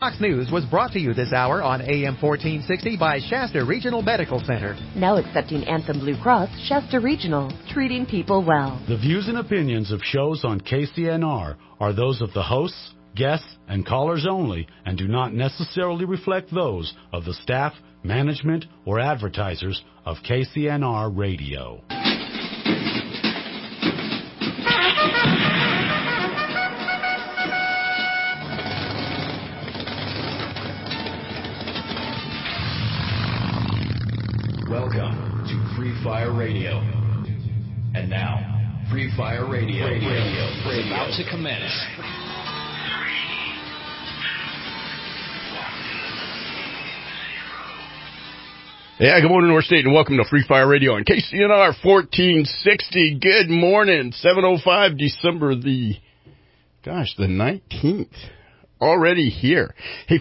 Fox News was brought to you this hour on AM 1460 by Shasta Regional Medical Center. Now accepting Anthem Blue Cross, Shasta Regional, treating people well. The views and opinions of shows on KCNR are those of the hosts, guests, and callers only and do not necessarily reflect those of the staff, management, or advertisers of KCNR Radio. Welcome to Free Fire Radio. And now, Free Fire Radio is about to commence. Yeah, good morning, North State, and welcome to Free Fire Radio on KCNR 1460. Good morning, 7:05, December the 19th. Already here. Hey,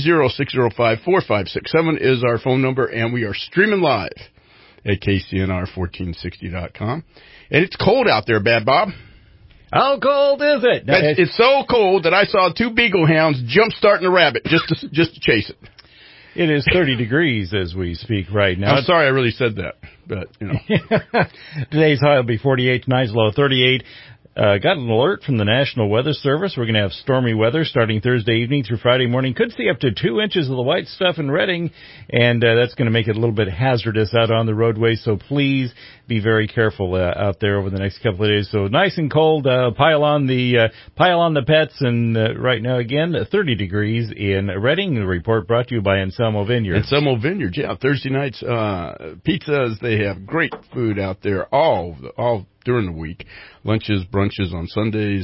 530-605-4567 is our phone number, and we are streaming live at KCNR1460.com. And it's cold out there, Bad Bob. How cold is it? It's so cold that I saw two beagle hounds jump starting a rabbit just to chase it. It is 30 degrees as we speak right now. I'm sorry I really said that, but, you know. Today's high will be 48, tonight's low 38. Got an alert from the National Weather Service. We're going to have stormy weather starting Thursday evening through Friday morning. Could see up to 2 inches of the white stuff in Redding, and that's going to make it a little bit hazardous out on the roadway. So please be very careful out there over the next couple of days. So nice and cold. Pile on the pets, and right now again 30 degrees in Redding. The report brought to you by Anselmo Vineyard. Anselmo Vineyard, yeah. Thursday nights pizzas. They have great food out there all during the week. Lunches, brunches on Sundays,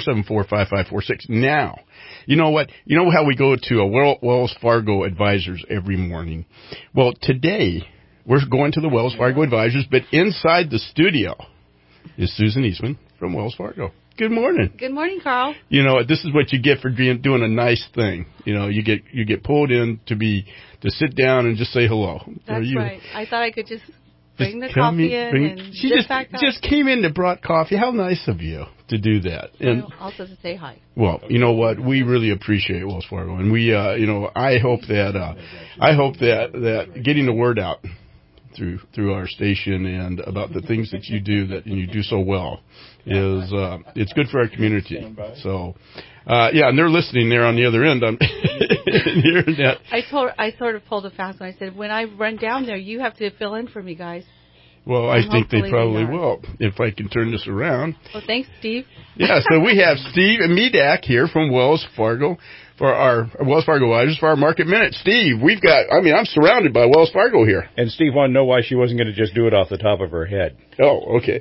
474-5546. Now, you know what? You know how we go to a Wells Fargo Advisors every morning? Well, today, we're going to the Wells Fargo Advisors, but inside the studio is Susan Eastman from Wells Fargo. Good morning. Good morning, Carl. You know, this is what you get for doing a nice thing. You know, you get pulled in to sit down and just say hello. That's right. I thought I could just bring the coffee in. She just came in and brought coffee. How nice of you to do that. And also to say hi. Well, you know what? We really appreciate Wells Fargo, and we, I hope that getting the word out through our station and about the things that you do and you do so well is it's good for our community. So. And they're listening there on the other end. I'm hearing that. I sort of pulled a fast one. I said, when I run down there, you have to fill in for me, guys. Well, I think they probably will, if I can turn this around. Well, thanks, Steve. Yeah, so we have Steve and Medak here from Wells Fargo for our Wells Fargo Advisors for our Market Minute. Steve, I'm surrounded by Wells Fargo here. And Steve wanted to know why she wasn't going to just do it off the top of her head. Oh, okay.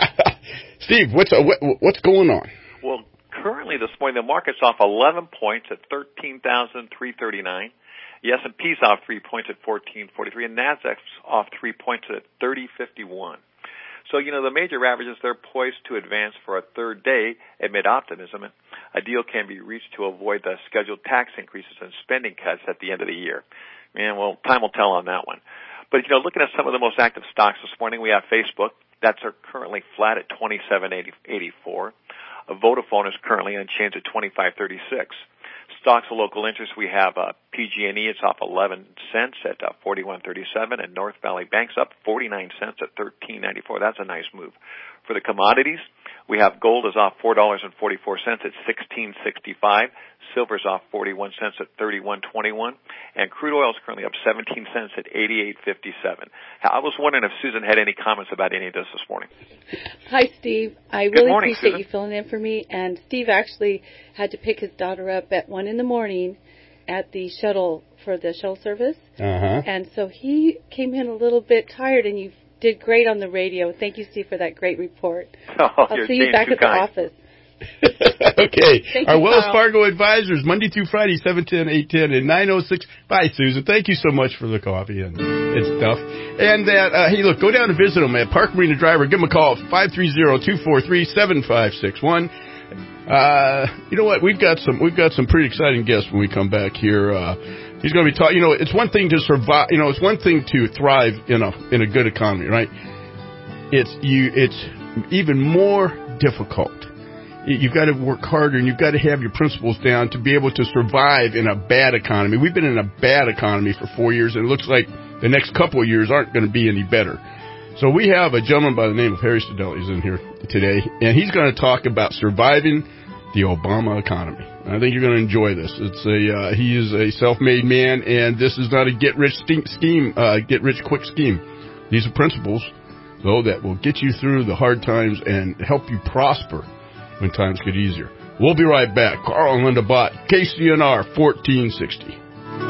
Steve, what's going on? Well, currently this morning, the market's off 11 points at 13,339. The S&P's off 3 points at 1443, and NASDAQ's off 3 points at 3051. So, the major averages, they're poised to advance for a third day amid optimism. A deal can be reached to avoid the scheduled tax increases and spending cuts at the end of the year. Well, time will tell on that one. But, looking at some of the most active stocks this morning, we have Facebook. That's currently flat at $27.84. Vodafone is currently unchanged at $25.36. Stocks of local interest, we have PG&E. It's off 11 cents at $41.37, and North Valley Bank's up 49 cents at $13.94. That's a nice move. For the commodities, we have gold is off $4.44 at $16.65. Silver's off 41 cents at $31.21, and crude oil is currently up 17 cents at $88.57. I was wondering if Susan had any comments about any of this morning. Hi, Steve. I really appreciate you filling in for me. And Steve actually had to pick his daughter up at 1 a.m. at the shuttle service. And so he came in a little bit tired, and you did great on the radio. Thank you, Steve, for that great report. I'll see you back at the office. Okay. Thank Our you, Wells Carl. Fargo Advisors, Monday through Friday, 7:10, 8:10, and 9:06. Bye, Susan. Thank you so much for the coffee and stuff. And hey, look, go down and visit them at Park Marina Driver. Give them a call, 530-243-7561. You know what? We've got some pretty exciting guests when we come back here. He's going to be talking. It's one thing to survive. It's one thing to thrive in a good economy, right? It's even more difficult you've got to work harder and you've got to have your principles down to be able to survive in a bad economy. We've been in a bad economy for 4 years, and it looks like the next couple of years aren't going to be any better. So we have a gentleman by the name of Harry Stadeli in here today, and he's going to talk about surviving the Obama economy. I think you're going to enjoy this. He is a self-made man, and this is not a get-rich-quick scheme. These are principles, though, that will get you through the hard times and help you prosper when times get easier. We'll be right back. Carl and Linda Bott, KCNR 1460.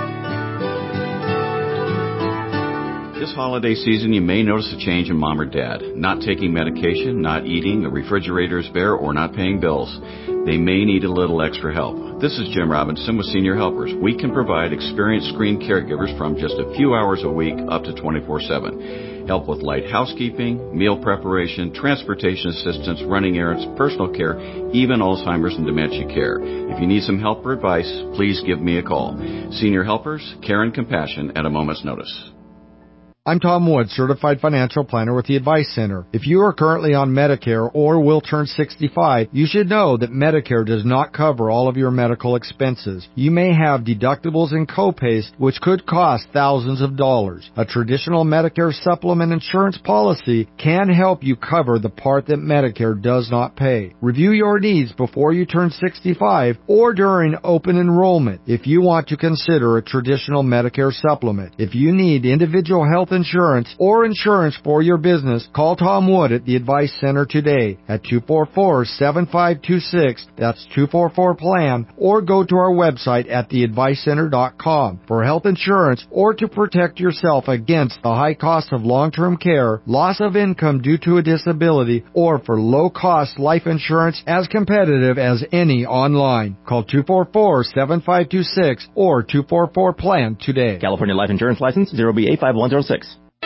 This holiday season, you may notice a change in mom or dad. Not taking medication, not eating, the refrigerator is bare, or not paying bills. They may need a little extra help. This is Jim Robinson with Senior Helpers. We can provide experienced screened caregivers from just a few hours a week up to 24/7. Help with light housekeeping, meal preparation, transportation assistance, running errands, personal care, even Alzheimer's and dementia care. If you need some help or advice, please give me a call. Senior Helpers, care and compassion at a moment's notice. I'm Tom Wood, Certified Financial Planner with the Advice Center. If you are currently on Medicare or will turn 65, you should know that Medicare does not cover all of your medical expenses. You may have deductibles and copays which could cost thousands of dollars. A traditional Medicare supplement insurance policy can help you cover the part that Medicare does not pay. Review your needs before you turn 65 or during open enrollment if you want to consider a traditional Medicare supplement. If you need individual health insurance or insurance for your business, call Tom Wood at the Advice Center today at 244-7526. That's 244-PLAN, or go to our website at theadvicecenter.com for health insurance or to protect yourself against the high cost of long-term care, loss of income due to a disability, or for low-cost life insurance as competitive as any online. Call 244-7526 or 244-PLAN today. California Life Insurance License 0B85106.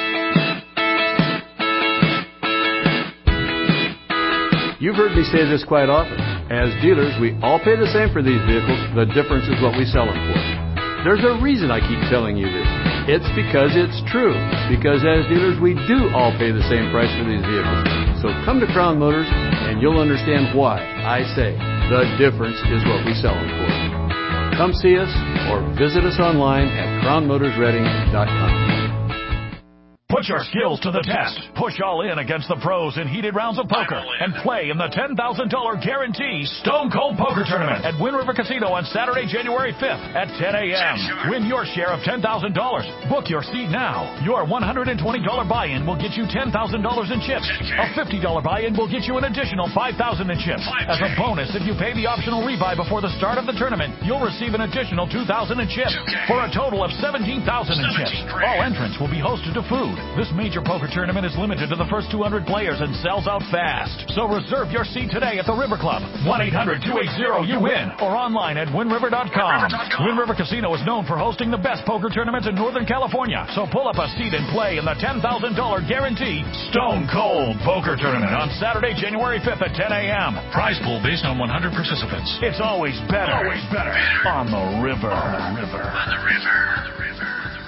You've heard me say this quite often. As dealers, we all pay the same for these vehicles. The difference is what we sell them for. There's a reason I keep telling you this. It's because it's true. Because as dealers, we do all pay the same price for these vehicles. So come to Crown Motors and you'll understand why I say the difference is what we sell them for. Come see us or visit us online at crownmotorsreading.com. Put your skills to the test. Push all in against the pros in heated rounds of poker and play in the $10,000 guarantee Stone Cold Poker Tournament at Wind River Casino on Saturday, January 5th at 10 a.m. Win your share of $10,000. Book your seat now. Your $120 buy-in will get you $10,000 in chips. A $50 buy-in will get you an additional $5,000 in chips. As a bonus, if you pay the optional rebuy before the start of the tournament, you'll receive an additional $2,000 in chips for a total of $17,000 in chips. All entrants will be hosted to food. This major poker tournament is limited to the first 200 players and sells out fast. So reserve your seat today at the River Club. 1-800-280-YOU-WIN or online at WindRiver.com. Wind River Casino is known for hosting the best poker tournaments in Northern California. So pull up a seat and play in the $10,000 guarantee Stone Cold Poker Tournament on Saturday, January 5th at 10 a.m. Prize pool based on 100 participants. It's always better. Always better. On the river. On the river. On the river. On the river.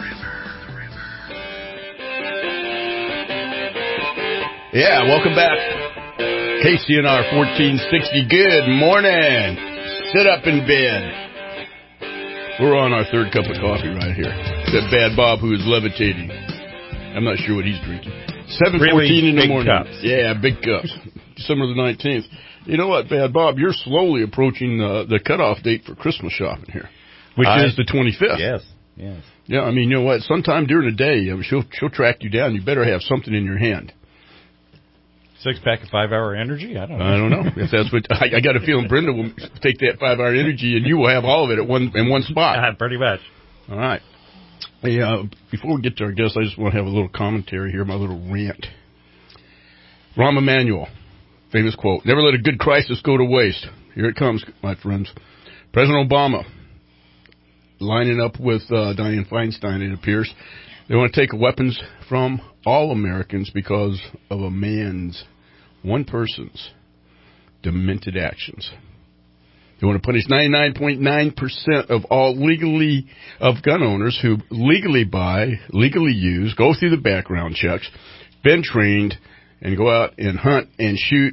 Yeah, welcome back. KCNR 1460. Good morning. Sit up in bed. We're on our third cup of coffee right here. That Bad Bob who is levitating. I'm not sure what he's drinking. 7:14 really in the morning. Cups. Yeah, big cups. December the 19th. You know what, Bad Bob? You're slowly approaching the cutoff date for Christmas shopping here, which is the 25th. Yes. Yeah, I mean, you know what? Sometime during the day, she'll track you down. You better have something in your hand. 6-pack of 5-hour energy? I don't know. If that's what I got a feeling, Brenda will take that 5-hour energy, and you will have all of it in one spot. Pretty much. All right. Hey, before we get to our guests, I just want to have a little commentary here, my little rant. Rahm Emanuel, famous quote: "Never let a good crisis go to waste." Here it comes, my friends. President Obama lining up with Dianne Feinstein, it appears. They want to take weapons from all Americans because of one person's demented actions. They want to punish 99.9% of all gun owners who legally buy, legally use, go through the background checks, been trained, and go out and hunt and shoot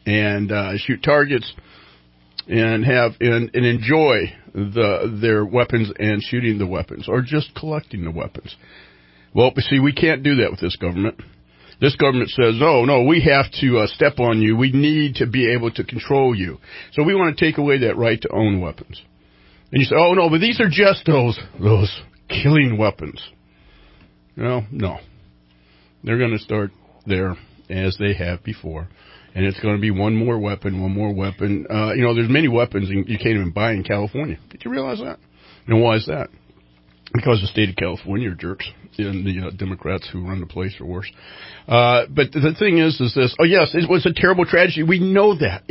and shoot targets and enjoy their weapons and shooting the weapons, or just collecting the weapons. Well, see, we can't do that with this government. This government says, no, we have to step on you. We need to be able to control you. So we want to take away that right to own weapons. And you say, oh, no, but these are just those killing weapons. No. They're going to start there as they have before. And it's going to be one more weapon. There's many weapons you can't even buy in California. Did you realize that? And why is that? Because the state of California are jerks, and the Democrats who run the place are worse. But the thing is this. Oh, yes, it was a terrible tragedy. We know that.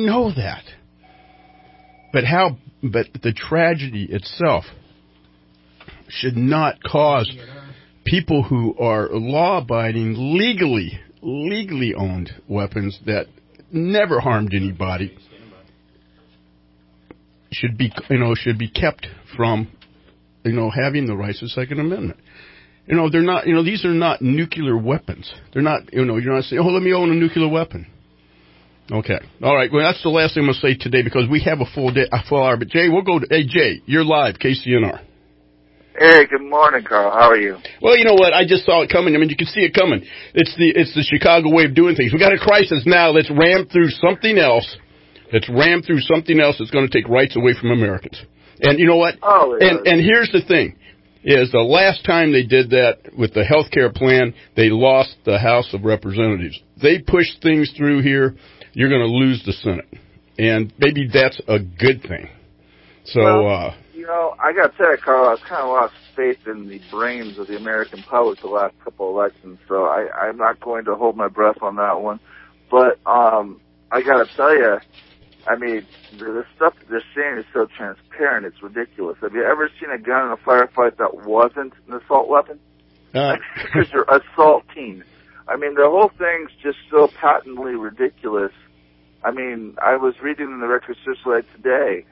But the tragedy itself should not cause people who are law-abiding, legally owned weapons that never harmed anybody should be kept from having the rights of the Second Amendment. They're not, these are not nuclear weapons. They're not, you're not saying, let me own a nuclear weapon. Okay. All right. Well, that's the last thing I'm going to say today because we have a full hour. But Jay, hey, Jay, you're live, KCNR. Hey, good morning, Carl. How are you? Well, you know what? I just saw it coming. I mean, you can see it coming. It's the Chicago way of doing things. We got a crisis now. Let's ram through something else. That's going to take rights away from Americans. And you know what? Oh, yeah. And here's the thing. Is the last time they did that with the health care plan, they lost the House of Representatives. They pushed things through here. You're going to lose the Senate. And maybe that's a good thing. So, I got to tell you, Carl, I've kind of lost faith in the brains of the American public the last couple of elections, so I'm not going to hold my breath on that one. But I got to tell you, I mean, the stuff that they're saying is so transparent, it's ridiculous. Have you ever seen a gun in a firefight that wasn't an assault weapon? Because you're assaulting. I mean, the whole thing's just so patently ridiculous. I mean, I was reading in the Record Searchlight today,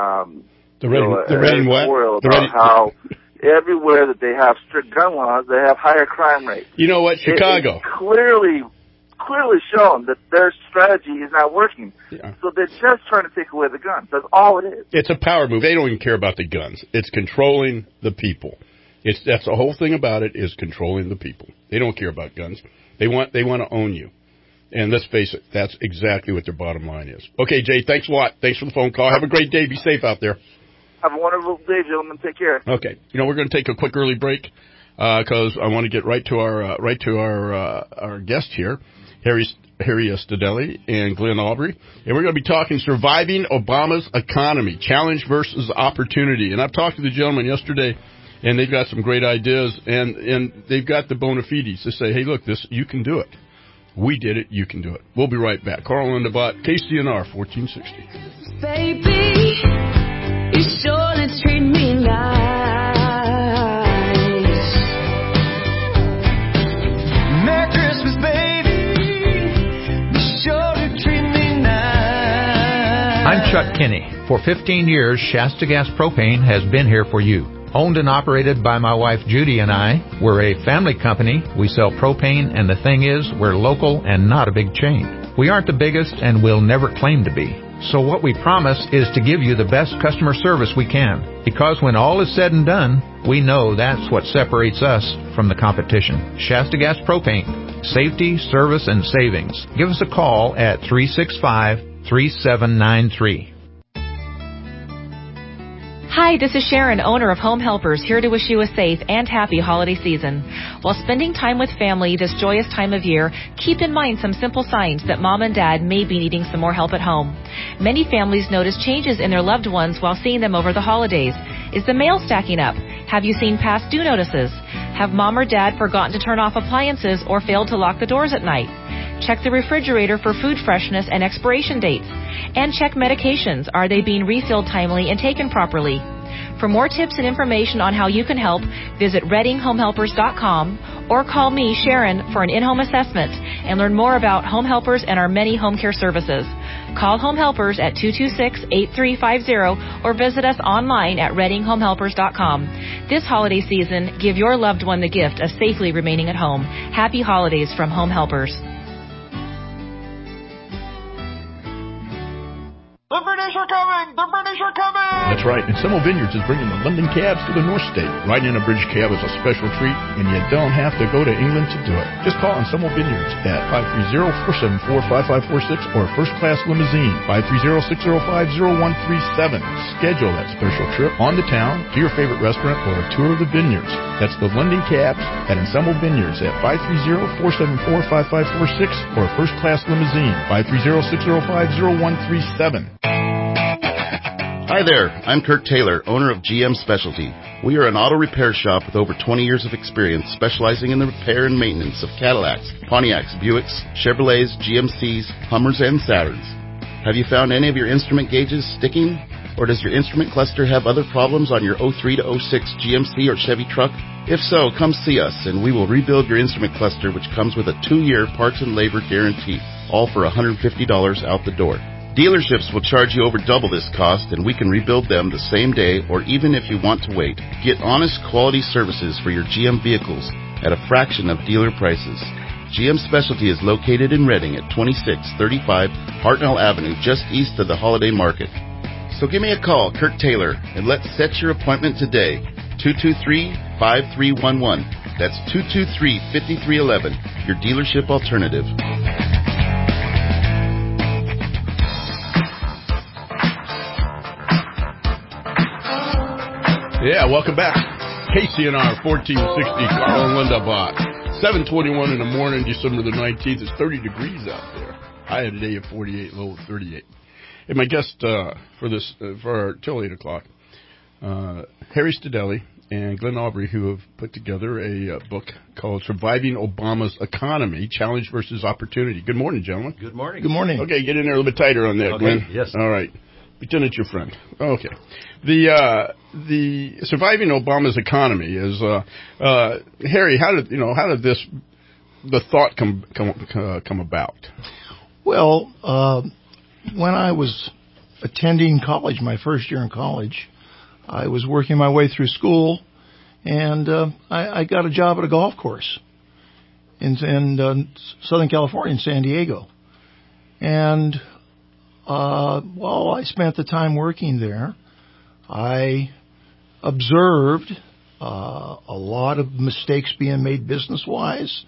how everywhere that they have strict gun laws, they have higher crime rates. You know what, Chicago? It's clearly shown that their strategy is not working. Yeah. So they're just trying to take away the guns. That's all it is. It's a power move. They don't even care about the guns. It's controlling the people. That's the whole thing about it is controlling the people. They don't care about guns. They want to own you. And let's face it, that's exactly what their bottom line is. Okay, Jay, thanks a lot. Thanks for the phone call. Have a great day. Be safe out there. Have a wonderful day, gentlemen. Take care. Okay. We're going to take a quick early break because I want to get right to our guest here, Harry Stadelli and Glenn Aubrey, and we're going to be talking surviving Obama's economy, challenge versus opportunity. And I've talked to the gentleman yesterday, and they've got some great ideas, and they've got the bona fides to say, hey, look, you can do it. We did it. You can do it. We'll be right back. Carl Lindebott, KCNR 1460. Baby, you surely treat me nice. Merry Christmas, baby. You surely treat me nice. I'm Chuck Kinney. For 15 years, Shasta Gas Propane has been here for you. Owned and operated by my wife Judy and I, we're a family company. We sell propane, and the thing is, we're local and not a big chain. We aren't the biggest, and we'll never claim to be. So what we promise is to give you the best customer service we can. Because when all is said and done, we know that's what separates us from the competition. Shasta Gas Propane. Safety, service, and savings. Give us a call at 365-3793. Hi, this is Sharon, owner of Home Helpers, here to wish you a safe and happy holiday season. While spending time with family this joyous time of year, keep in mind some simple signs that mom and dad may be needing some more help at home. Many families notice changes in their loved ones while seeing them over the holidays. Is the mail stacking up? Have you seen past due notices? Have mom or dad forgotten to turn off appliances or failed to lock the doors at night? Check the refrigerator for food freshness and expiration dates. And check medications. Are they being refilled timely and taken properly? For more tips and information on how you can help, visit ReadingHomeHelpers.com or call me, Sharon, for an in-home assessment and learn more about Home Helpers and our many home care services. Call Home Helpers at 226-8350 or visit us online at ReadingHomeHelpers.com. This holiday season, give your loved one the gift of safely remaining at home. Happy holidays from Home Helpers. right, and Semmel Vineyards is bringing the London cabs to the North State. Riding in a British cab is a special treat, and you don't have to go to England to do it. Just call on Semmel Vineyards at 530-474-5546 or First Class Limousine, 530-605-0137. Schedule that special trip on the town to your favorite restaurant or a tour of the vineyards. That's the London cabs at Semmel Vineyards at 530-474-5546 or First Class Limousine, 530-605-0137. Hi there, I'm Kirk Taylor, owner of GM Specialty. We are an auto repair shop with over 20 years of experience specializing in the repair and maintenance of Cadillacs, Pontiacs, Buicks, Chevrolets, GMCs, Hummers, and Saturns. Have you found any of your instrument gauges sticking? Or does your instrument cluster have other problems on your 03 to 06 GMC or Chevy truck? If so, come see us and we will rebuild your instrument cluster, which comes with a 2-year parts and labor guarantee, all for $150 out the door. Dealerships will charge you over double this cost, and we can rebuild them the same day or even if you want to wait. Get honest quality services for your GM vehicles at a fraction of dealer prices. GM Specialty is located in Reading at 2635 Hartnell Avenue, just east of the Holiday Market. So give me a call, Kirk Taylor, and let's set your appointment today. 223-5311. That's 223-5311, your dealership alternative. Yeah, welcome back. KCNR 1460, Carl and Linda Bach. 7:21 in the morning, December the 19th. It's 30 degrees out there. High today at 48, low at 38. And my guest for till 8 o'clock, Harry Stadelli and Glenn Aubrey, who have put together a book called Surviving Obama's Economy, Challenge versus Opportunity. Good morning, gentlemen. Good morning. Good morning. Okay, get in there a little bit tighter on that, okay, Glenn. Yes. All right. Pretend it's your friend. Okay. The Surviving Obama's Economy is Harry. How did the thought come about? Well, when I was attending college, my first year in college, I was working my way through school, and I got a job at a golf course in Southern California, in San Diego, and while I spent the time working there, I observed a lot of mistakes being made business-wise.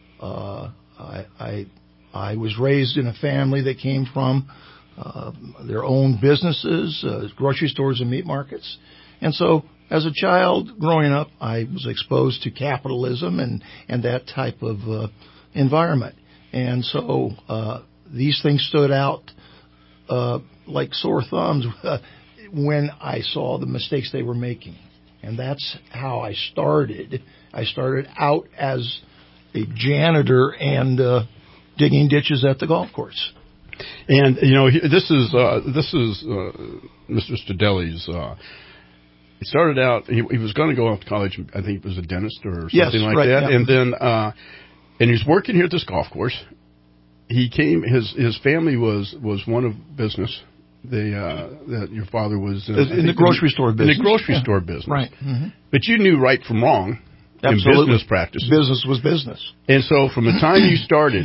I was raised in a family that came from their own businesses, grocery stores and meat markets. And so as a child growing up, I was exposed to capitalism and that type of environment. And so these things stood out like sore thumbs when I saw the mistakes they were making. And that's how I started. I started out as a janitor and digging ditches at the golf course. And this is Mr. Stadelli's. He started out. He was going to go off to college. I think he was a dentist or something like that. Yeah. And then and he's working here at this golf course. He came. His family was one of business. That your father was in the grocery store business. In the grocery store business, right? Mm-hmm. But you knew right from wrong. Absolutely. In business practices. Business was business. And so from the time you started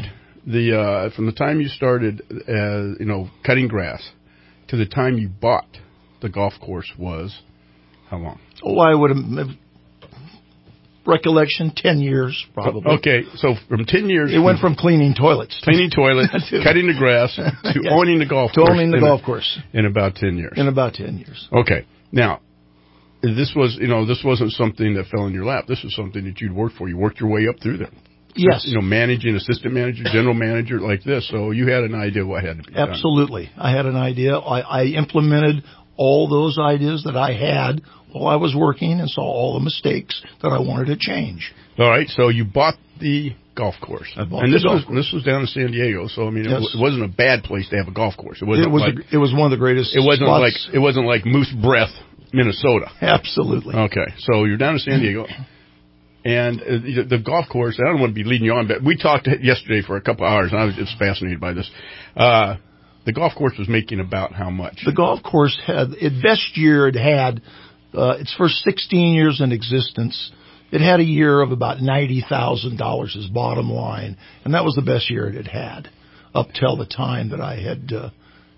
cutting grass to the time you bought the golf course was how long? Oh, I would have recollection 10 years probably. Okay, so from 10 years it went from cleaning toilets, cutting the grass to yes. owning the golf course. To owning the golf course in about 10 years. In about 10 years. Okay, now. This wasn't something that fell in your lap. This was something that you'd worked for. You worked your way up through there. Yes. Managing, assistant manager, general manager, like this. So you had an idea what had to be done. Absolutely. I had an idea. I implemented all those ideas that I had while I was working and saw all the mistakes that I wanted to change. All right. So you bought the golf course. This was down in San Diego. So, I mean, yes. It wasn't a bad place to have a golf course. It was one of the greatest It wasn't like Moose Breath, Minnesota. Absolutely. Okay, so you're down in San Diego, and the golf course, I don't want to be leading you on, but we talked yesterday for a couple of hours, and I was just fascinated by this. The golf course was making about how much? The golf course had, its best year it had, its first 16 years in existence, it had a year of about $90,000 as bottom line, and that was the best year it had up till the time that I had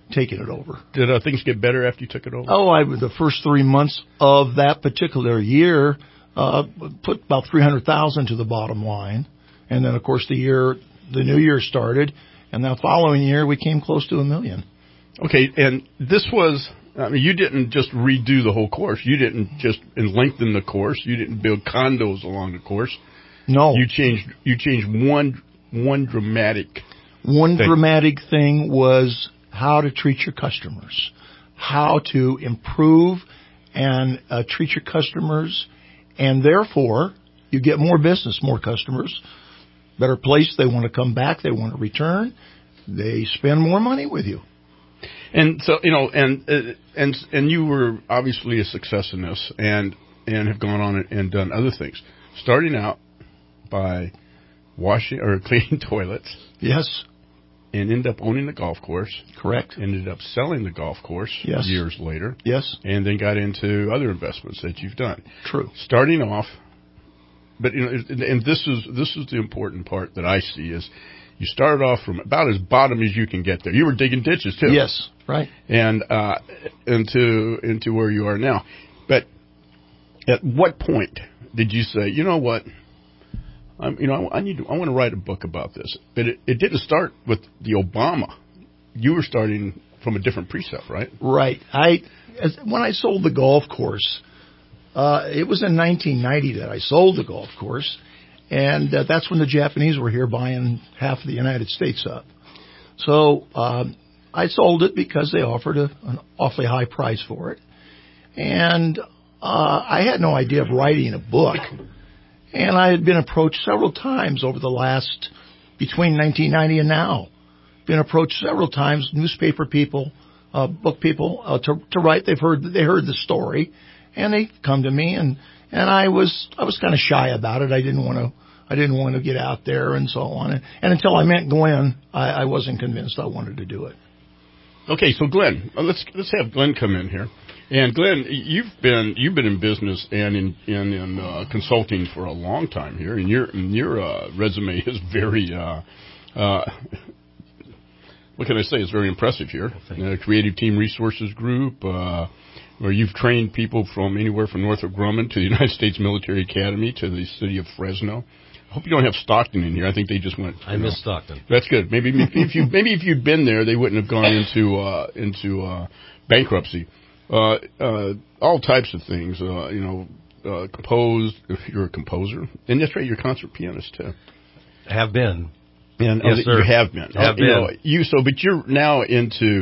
taking it over. Did things get better after you took it over? The first 3 months of that particular year put about $300,000 to the bottom line, and then of course the new year started, and the following year we came close to $1 million. Okay, and this was. You didn't just redo the whole course. You didn't just lengthen the course. You didn't build condos along the course. No. You changed one dramatic dramatic thing was how to treat your customers, how to improve and treat your customers, and therefore you get more business, more customers, better place. They want to come back. They want to return. They spend more money with you. And so, and you were obviously a success in this and have gone on and done other things, starting out by washing or cleaning toilets. Yes. And ended up owning the golf course. Correct. Ended up selling the golf course years later. Yes. And then got into other investments that you've done. True. Starting off, but and this is the important part that I see is you started off from about as bottom as you can get there. You were digging ditches too. Yes. Right. And into where you are now. But at what point did you say, you know what? I want to write a book about this. But it didn't start with the Obama. You were starting from a different precept, right? Right. When I sold the golf course, it was in 1990 that I sold the golf course, and that's when the Japanese were here buying half of the United States up. So I sold it because they offered an awfully high price for it, and I had no idea of writing a book. And I had been approached several times over the last, between 1990 and now, been approached several times, newspaper people, book people, to write. They heard the story, and they come to me, and I was kind of shy about it. I didn't want to get out there and so on. And until I met Glenn, I wasn't convinced I wanted to do it. Okay, so Glenn, let's have Glenn come in here. And Glenn, you've been in business and in consulting for a long time here, and your resume is very what can I say? It's very impressive here. Creative Team Resources Group, where you've trained people from anywhere from Northrop Grumman to the United States Military Academy to the city of Fresno. I hope you don't have Stockton in here. I think they just went. I miss Stockton. That's good. Maybe if you'd been there, they wouldn't have gone into bankruptcy. All types of things, composed. You're a composer, and that's right. You're a concert pianist too. Have been, and yes, sir. You have been. Have been. But you're now into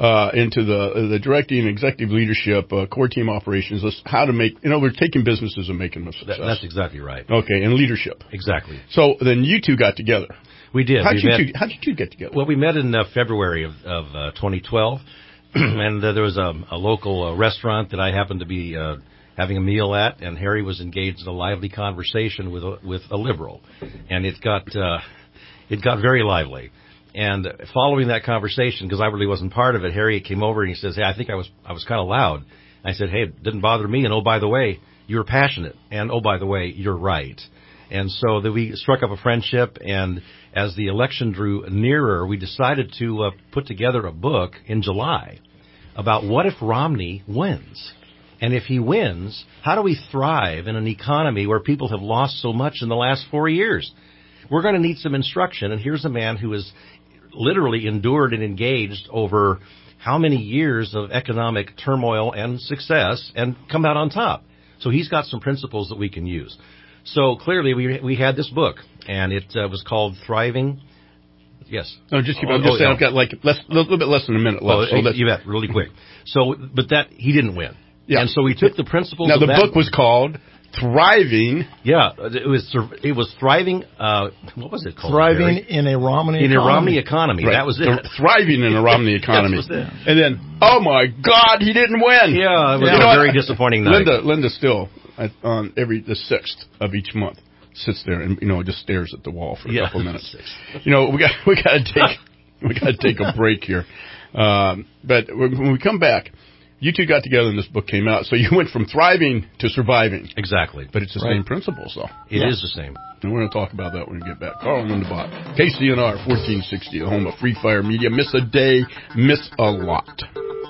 the directing, executive leadership, core team operations. How to make. We're taking businesses and making them success. That's exactly right. Okay, and leadership. Exactly. So then you two got together. We did. How'd you two get together? Well, we met in February of 2012. And there was a local restaurant that I happened to be having a meal at, and Harry was engaged in a lively conversation with a liberal, and it got very lively. And following that conversation, because I really wasn't part of it, Harry came over and he says, "Hey, I think I was kind of loud." I said, "Hey, it didn't bother me, and oh, by the way, you were passionate, and oh, by the way, you're right." And so we struck up a friendship, and as the election drew nearer, we decided to put together a book in July about what if Romney wins? And if he wins, how do we thrive in an economy where people have lost so much in the last 4 years? We're going to need some instruction, and here's a man who has literally endured and engaged over how many years of economic turmoil and success and come out on top. So he's got some principles that we can use. So clearly we had this book, and it was called Thriving. Yes. No, just keep on. Just saying, I've got like a little bit less than a minute left. Oh, you bet, really quick. So, but he didn't win. Yeah. And so we took the principles. Now the book was called Thriving. Yeah, it was Thriving. What was it called? Thriving in a Romney economy. In a Romney economy. Right. That was it. Thriving in a Romney economy. That was it. And then, oh my God, he didn't win. Yeah, it was a very disappointing night. Linda still on the 6th of each month sits there and just stares at the wall for a couple minutes. We got to take a break here. But when we come back, You two got together and this book came out, so you went from thriving to surviving. Exactly. But it's the same principles, though. It is the same. And we're going to talk about that when we get back. Carl Lindenbach, KCNR 1460, the home of Free Fire Media. Miss a day, miss a lot.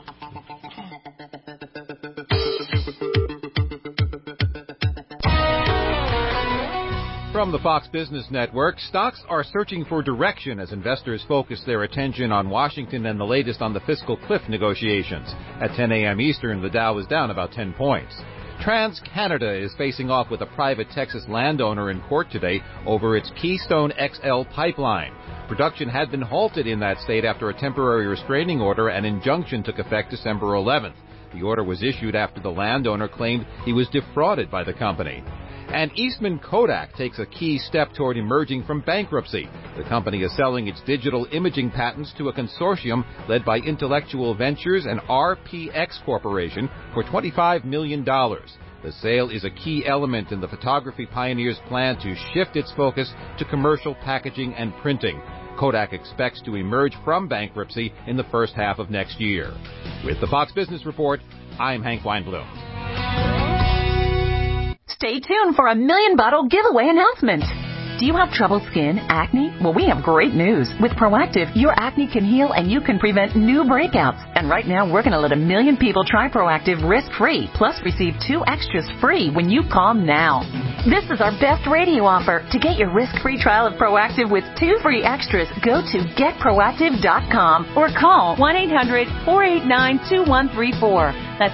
From the Fox Business Network, stocks are searching for direction as investors focus their attention on Washington and the latest on the fiscal cliff negotiations. At 10 a.m. Eastern, the Dow is down about 10 points. TransCanada is facing off with a private Texas landowner in court today over its Keystone XL pipeline. Production had been halted in that state after a temporary restraining order and injunction took effect December 11th. The order was issued after the landowner claimed he was defrauded by the company. And Eastman Kodak takes a key step toward emerging from bankruptcy. The company is selling its digital imaging patents to a consortium led by Intellectual Ventures and RPX Corporation for $25 million. The sale is a key element in the photography pioneer's plan to shift its focus to commercial packaging and printing. Kodak expects to emerge from bankruptcy in the first half of next year. With the Fox Business Report, I'm Hank Weinblum. Stay tuned for a 1 million bottle giveaway announcement. Do you have troubled skin, acne? Well, we have great news. With Proactiv, your acne can heal and you can prevent new breakouts. And right now, we're going to let 1 million people try Proactiv risk-free, plus receive 2 extras free when you call now. This is our best radio offer. To get your risk-free trial of Proactiv with 2 free extras, go to getproactiv.com or call 1-800-489-2134. That's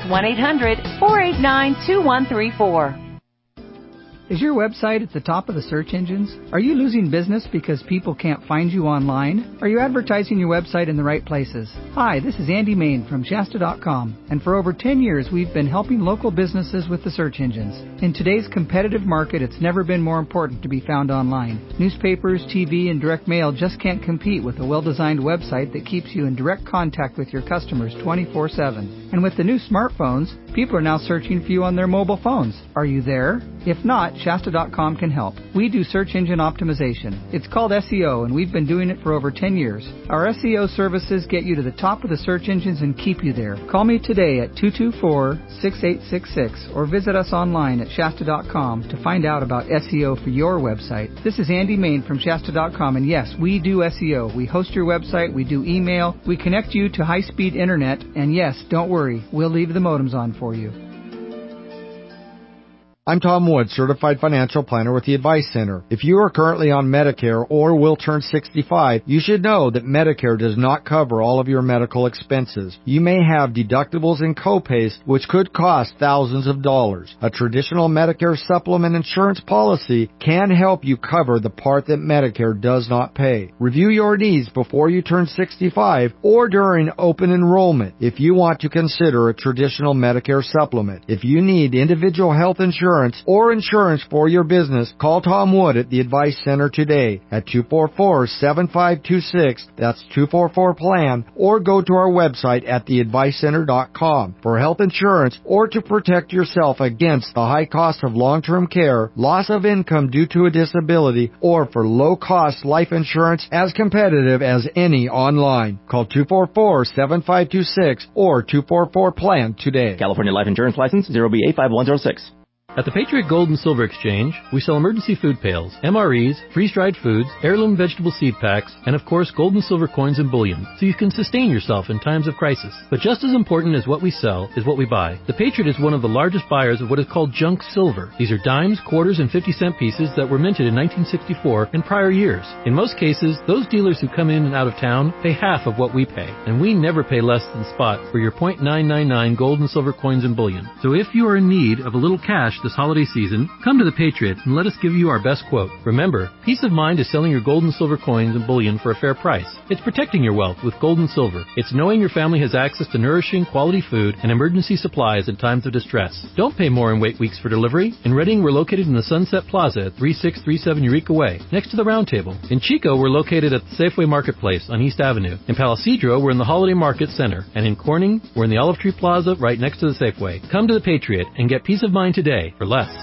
1-800-489-2134. Is your website at the top of the search engines? Are you losing business because people can't find you online? Are you advertising your website in the right places? Hi, this is Andy Main from Shasta.com, and for over 10 years we've been helping local businesses with the search engines. In today's competitive market, it's never been more important to be found online. Newspapers, TV, and direct mail just can't compete with a well-designed website that keeps you in direct contact with your customers 24/7. And with the new smartphones, people are now searching for you on their mobile phones. Are you there? If not, Shasta.com can help. We do search engine optimization. It's called SEO, and we've been doing it for over 10 years. Our SEO services get you to the top of the search engines and keep you there. Call me today at 224-6866 or visit us online at Shasta.com to find out about SEO for your website. This is Andy Main from Shasta.com, and yes, we do SEO. We host your website, we do email, we connect you to high-speed internet, and yes, don't worry, we'll leave the modems on for you. I'm Tom Wood, Certified Financial Planner with the Advice Center. If you are currently on Medicare or will turn 65, you should know that Medicare does not cover all of your medical expenses. You may have deductibles and copays which could cost thousands of dollars. A traditional Medicare supplement insurance policy can help you cover the part that Medicare does not pay. Review your needs before you turn 65 or during open enrollment if you want to consider a traditional Medicare supplement. If you need individual health insurance or insurance for your business, call Tom Wood at the Advice Center today at 244-7526. That's 244-PLAN, or go to our website at theadvicecenter.com for health insurance or to protect yourself against the high cost of long-term care, loss of income due to a disability, or for low-cost life insurance as competitive as any online. Call 244-7526 or 244-PLAN today. California Life Insurance License 0B85106. At the Patriot Gold and Silver Exchange, we sell emergency food pails, MREs, freeze-dried foods, heirloom vegetable seed packs, and of course gold and silver coins and bullion, so you can sustain yourself in times of crisis. But just as important as what we sell is what we buy. The Patriot is one of the largest buyers of what is called junk silver. These are dimes, quarters, and 50-cent pieces that were minted in 1964 and prior years. In most cases, those dealers who come in and out of town pay half of what we pay, and we never pay less than spot for your .999 gold and silver coins and bullion. So if you are in need of a little cash this holiday season, come to the Patriot and let us give you our best quote. Remember, peace of mind is selling your gold and silver coins and bullion for a fair price. It's protecting your wealth with gold and silver. It's knowing your family has access to nourishing, quality food and emergency supplies in times of distress. Don't pay more and wait weeks for delivery. In Redding, we're located in the Sunset Plaza at 3637 Eureka Way, next to the Round Table. In Chico, we're located at the Safeway Marketplace on East Avenue. In Palo Cedro, we're in the Holiday Market Center. And in Corning, we're in the Olive Tree Plaza right next to the Safeway. Come to the Patriot and get peace of mind today for less.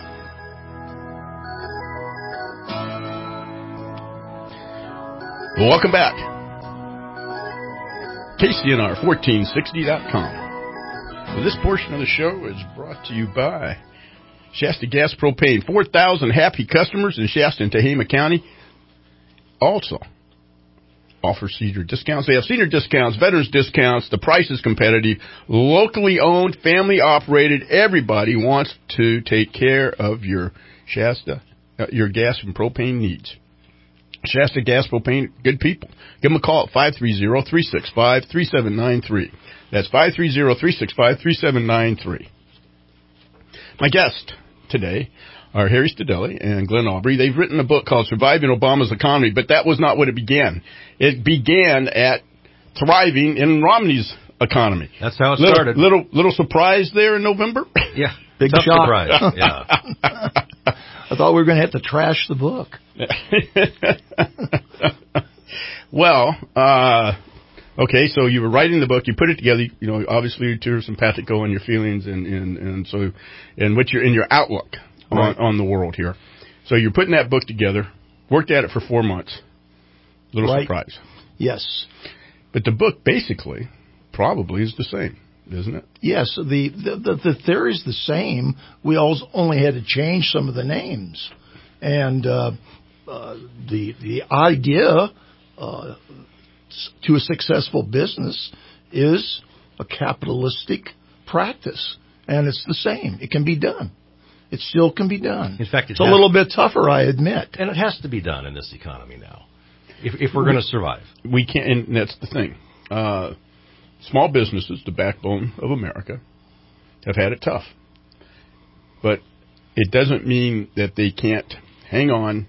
Welcome back. KCNR1460.com. Well, this portion of the show is brought to you by Shasta Gas Propane. 4,000 happy customers in Shasta and Tehama County. Also offer senior discounts. They have senior discounts, veterans discounts. The price is competitive. Locally owned, family operated. Everybody wants to take care of your Shasta, your gas and propane needs. Shasta Gas Propane, good people. Give them a call at 530-365-3793. That's 530-365-3793. My guest today are Harry Stadelli and Glenn Aubrey. They've written a book called Surviving Obama's Economy, but that was not what it began. It began at thriving in Romney's economy. That's how it started. Little surprise there in November? Yeah. Big tough shock. Surprise. Yeah. I thought we were going to have to trash the book. Well, okay, so you were writing the book, you put it together, obviously you're sympathico in your feelings and what you're in your outlook on the world here. So you're putting that book together, worked at it for 4 months. Little surprise. Yes. But the book basically probably is the same, isn't it? Yes, the theory is the same. We only had to change some of the names. And the idea to a successful business is a capitalistic practice, and it's the same. It can be done. It still can be done. In fact, it's a little bit tougher, I admit. And it has to be done in this economy now, if we're going to survive. We can't, and that's the thing. Small businesses, the backbone of America, have had it tough. But it doesn't mean that they can't hang on,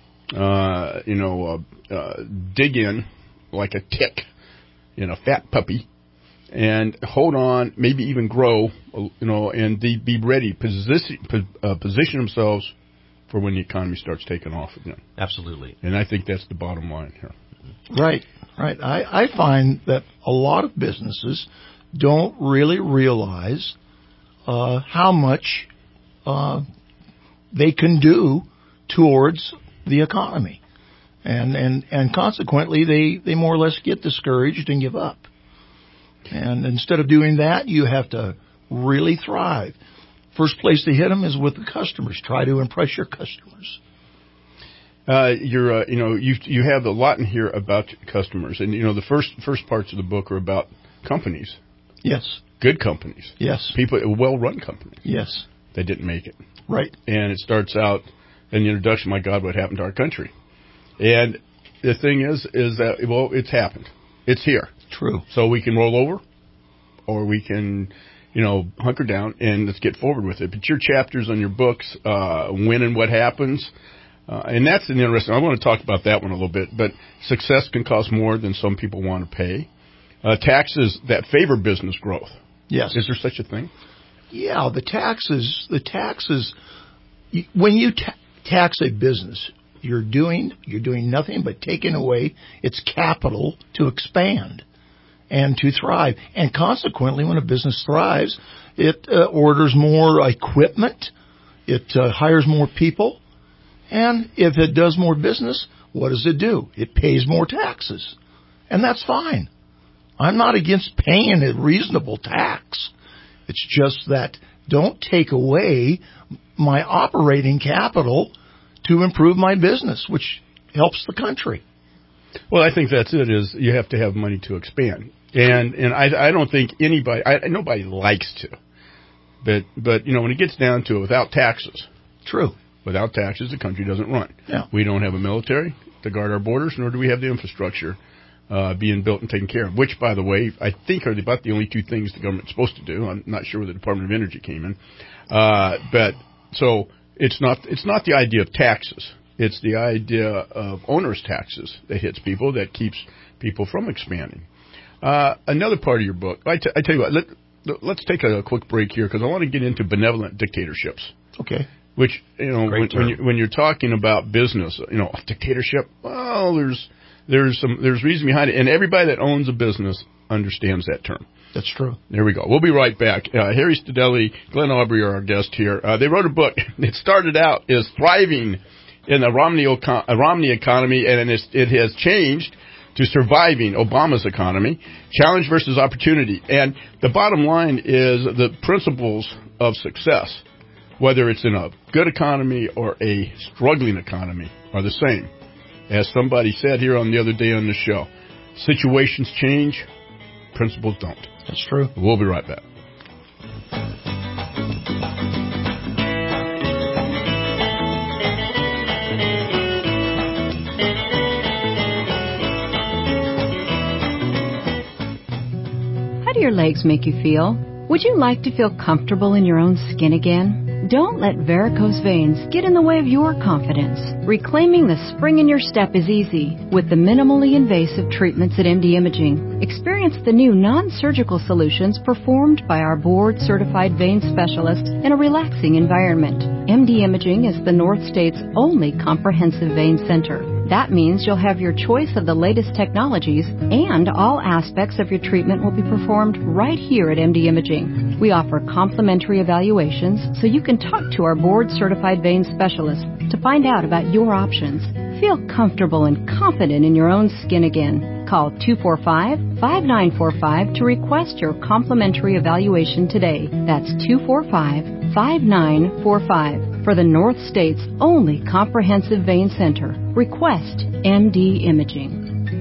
dig in like a tick, a fat puppy, and hold on, maybe even grow, and be ready, position themselves for when the economy starts taking off again. Absolutely. And I think that's the bottom line here. Right. I find that a lot of businesses don't really realize how much they can do towards the economy. And consequently, they more or less get discouraged and give up. And instead of doing that, you have to really thrive. First place to hit them is with the customers. Try to impress your customers. You have a lot in here about customers, and the first parts of the book are about companies. Yes. Good companies. Yes. People, well-run companies. Yes. That didn't make it. Right. And it starts out in the introduction, my God, what happened to our country? And the thing is that, it's happened. It's here. True. So we can roll over, or we can, hunker down and let's get forward with it. But your chapters on your books, when and what happens, and that's an interesting. I want to talk about that one a little bit. But success can cost more than some people want to pay. Taxes that favor business growth. Yes. Is there such a thing? Yeah, the taxes. When you tax a business, you're doing nothing but taking away its capital to expand and to thrive. And consequently, when a business thrives, it orders more equipment, it hires more people, and if it does more business, what does it do? It pays more taxes. And that's fine. I'm not against paying a reasonable tax. It's just that don't take away my operating capital to improve my business, which helps the country. Well, I think that's it, is you have to have money to expand. And I don't think nobody likes to. But when it gets down to it, without taxes. True. Without taxes, the country doesn't run. Yeah. We don't have a military to guard our borders, nor do we have the infrastructure being built and taken care of, which, by the way, I think are about the only two things the government's supposed to do. I'm not sure where the Department of Energy came in. So it's not the idea of taxes. It's the idea of onerous taxes that hits people, that keeps people from expanding. Another part of your book, I tell you what, let's take a quick break here, because I want to get into benevolent dictatorships. Okay. Which, when you're talking about business, a dictatorship, well, there's reason behind it, and everybody that owns a business understands that term. That's true. There we go. We'll be right back. Harry Stadelli, Glenn Aubrey are our guest here. They wrote a book. It started out as thriving in the Romney economy, and it has changed to surviving Obama's economy, challenge versus opportunity. And the bottom line is the principles of success, whether it's in a good economy or a struggling economy, are the same. As somebody said here on the other day on the show, situations change, principles don't. That's true. We'll be right back. How do your legs make you feel? Would you like to feel comfortable in your own skin again? Don't let varicose veins get in the way of your confidence. Reclaiming the spring in your step is easy with the minimally invasive treatments at MD Imaging. Experience the new non-surgical solutions performed by our board-certified vein specialists in a relaxing environment. MD Imaging is the North State's only comprehensive vein center. That means you'll have your choice of the latest technologies, and all aspects of your treatment will be performed right here at MD Imaging. We offer complimentary evaluations so you can talk to our board-certified vein specialist to find out about your options. Feel comfortable and confident in your own skin again. Call 245-5945 to request your complimentary evaluation today. That's 245-5945. For the North State's only comprehensive vein center. Request MD Imaging.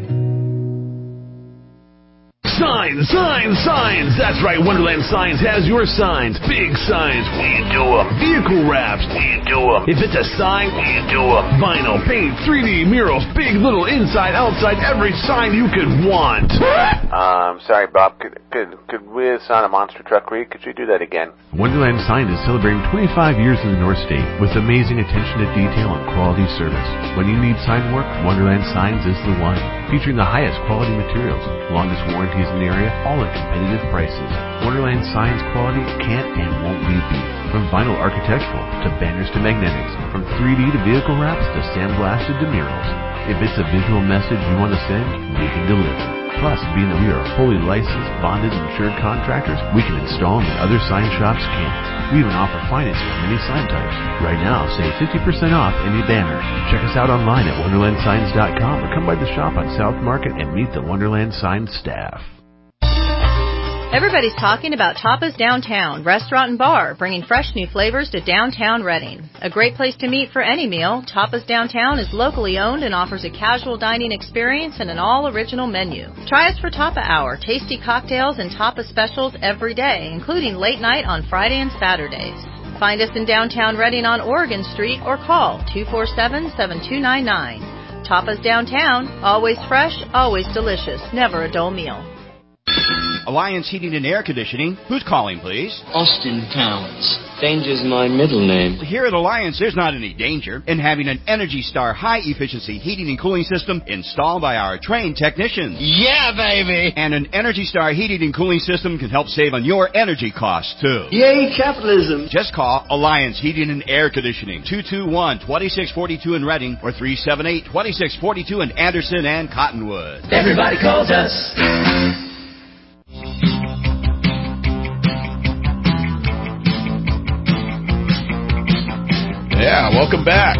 Signs, signs, signs. That's right, Wonderland Signs has your signs. Big signs, we do them. Vehicle wraps, we do them. If it's a sign, we do them. Vinyl, paint, 3D murals, big, little, inside, outside, every sign you could want. Sorry, Bob. Could we sign a monster truck read? Could you do that again? Wonderland Sign is celebrating 25 years in the North State with amazing attention to detail and quality service. When you need sign work, Wonderland Signs is the one. Featuring the highest quality materials, longest warranties in the area, all at competitive prices. Wonderland Signs quality can't and won't be beat. From vinyl architectural to banners to magnetics, from 3D to vehicle wraps to sandblasted to murals. If it's a visual message you want to send, we can deliver. Plus, being that we are fully licensed, bonded, and insured contractors, we can install them when other sign shops can't. We even offer financing on many sign types. Right now, save 50% off any banner. Check us out online at WonderlandSigns.com or come by the shop on South Market and meet the Wonderland Signs staff. Everybody's talking about Tapas Downtown, restaurant and bar, bringing fresh new flavors to downtown Reading. A great place to meet for any meal, Tapas Downtown is locally owned and offers a casual dining experience and an all-original menu. Try us for Tapa Hour, tasty cocktails and tapas specials every day, including late night on Friday and Saturdays. Find us in downtown Reading on Oregon Street or call 247-7299. Tapas Downtown, always fresh, always delicious, never a dull meal. Alliance Heating and Air Conditioning. Who's calling, please? Austin Towns. Danger's my middle name. Here at Alliance, there's not any danger in having an Energy Star high-efficiency heating and cooling system installed by our trained technicians. Yeah, baby! And an Energy Star heating and cooling system can help save on your energy costs, too. Yay, capitalism! Just call Alliance Heating and Air Conditioning, 221-2642 in Reading or 378-2642 in Anderson and Cottonwood. Everybody calls us. Yeah, welcome back.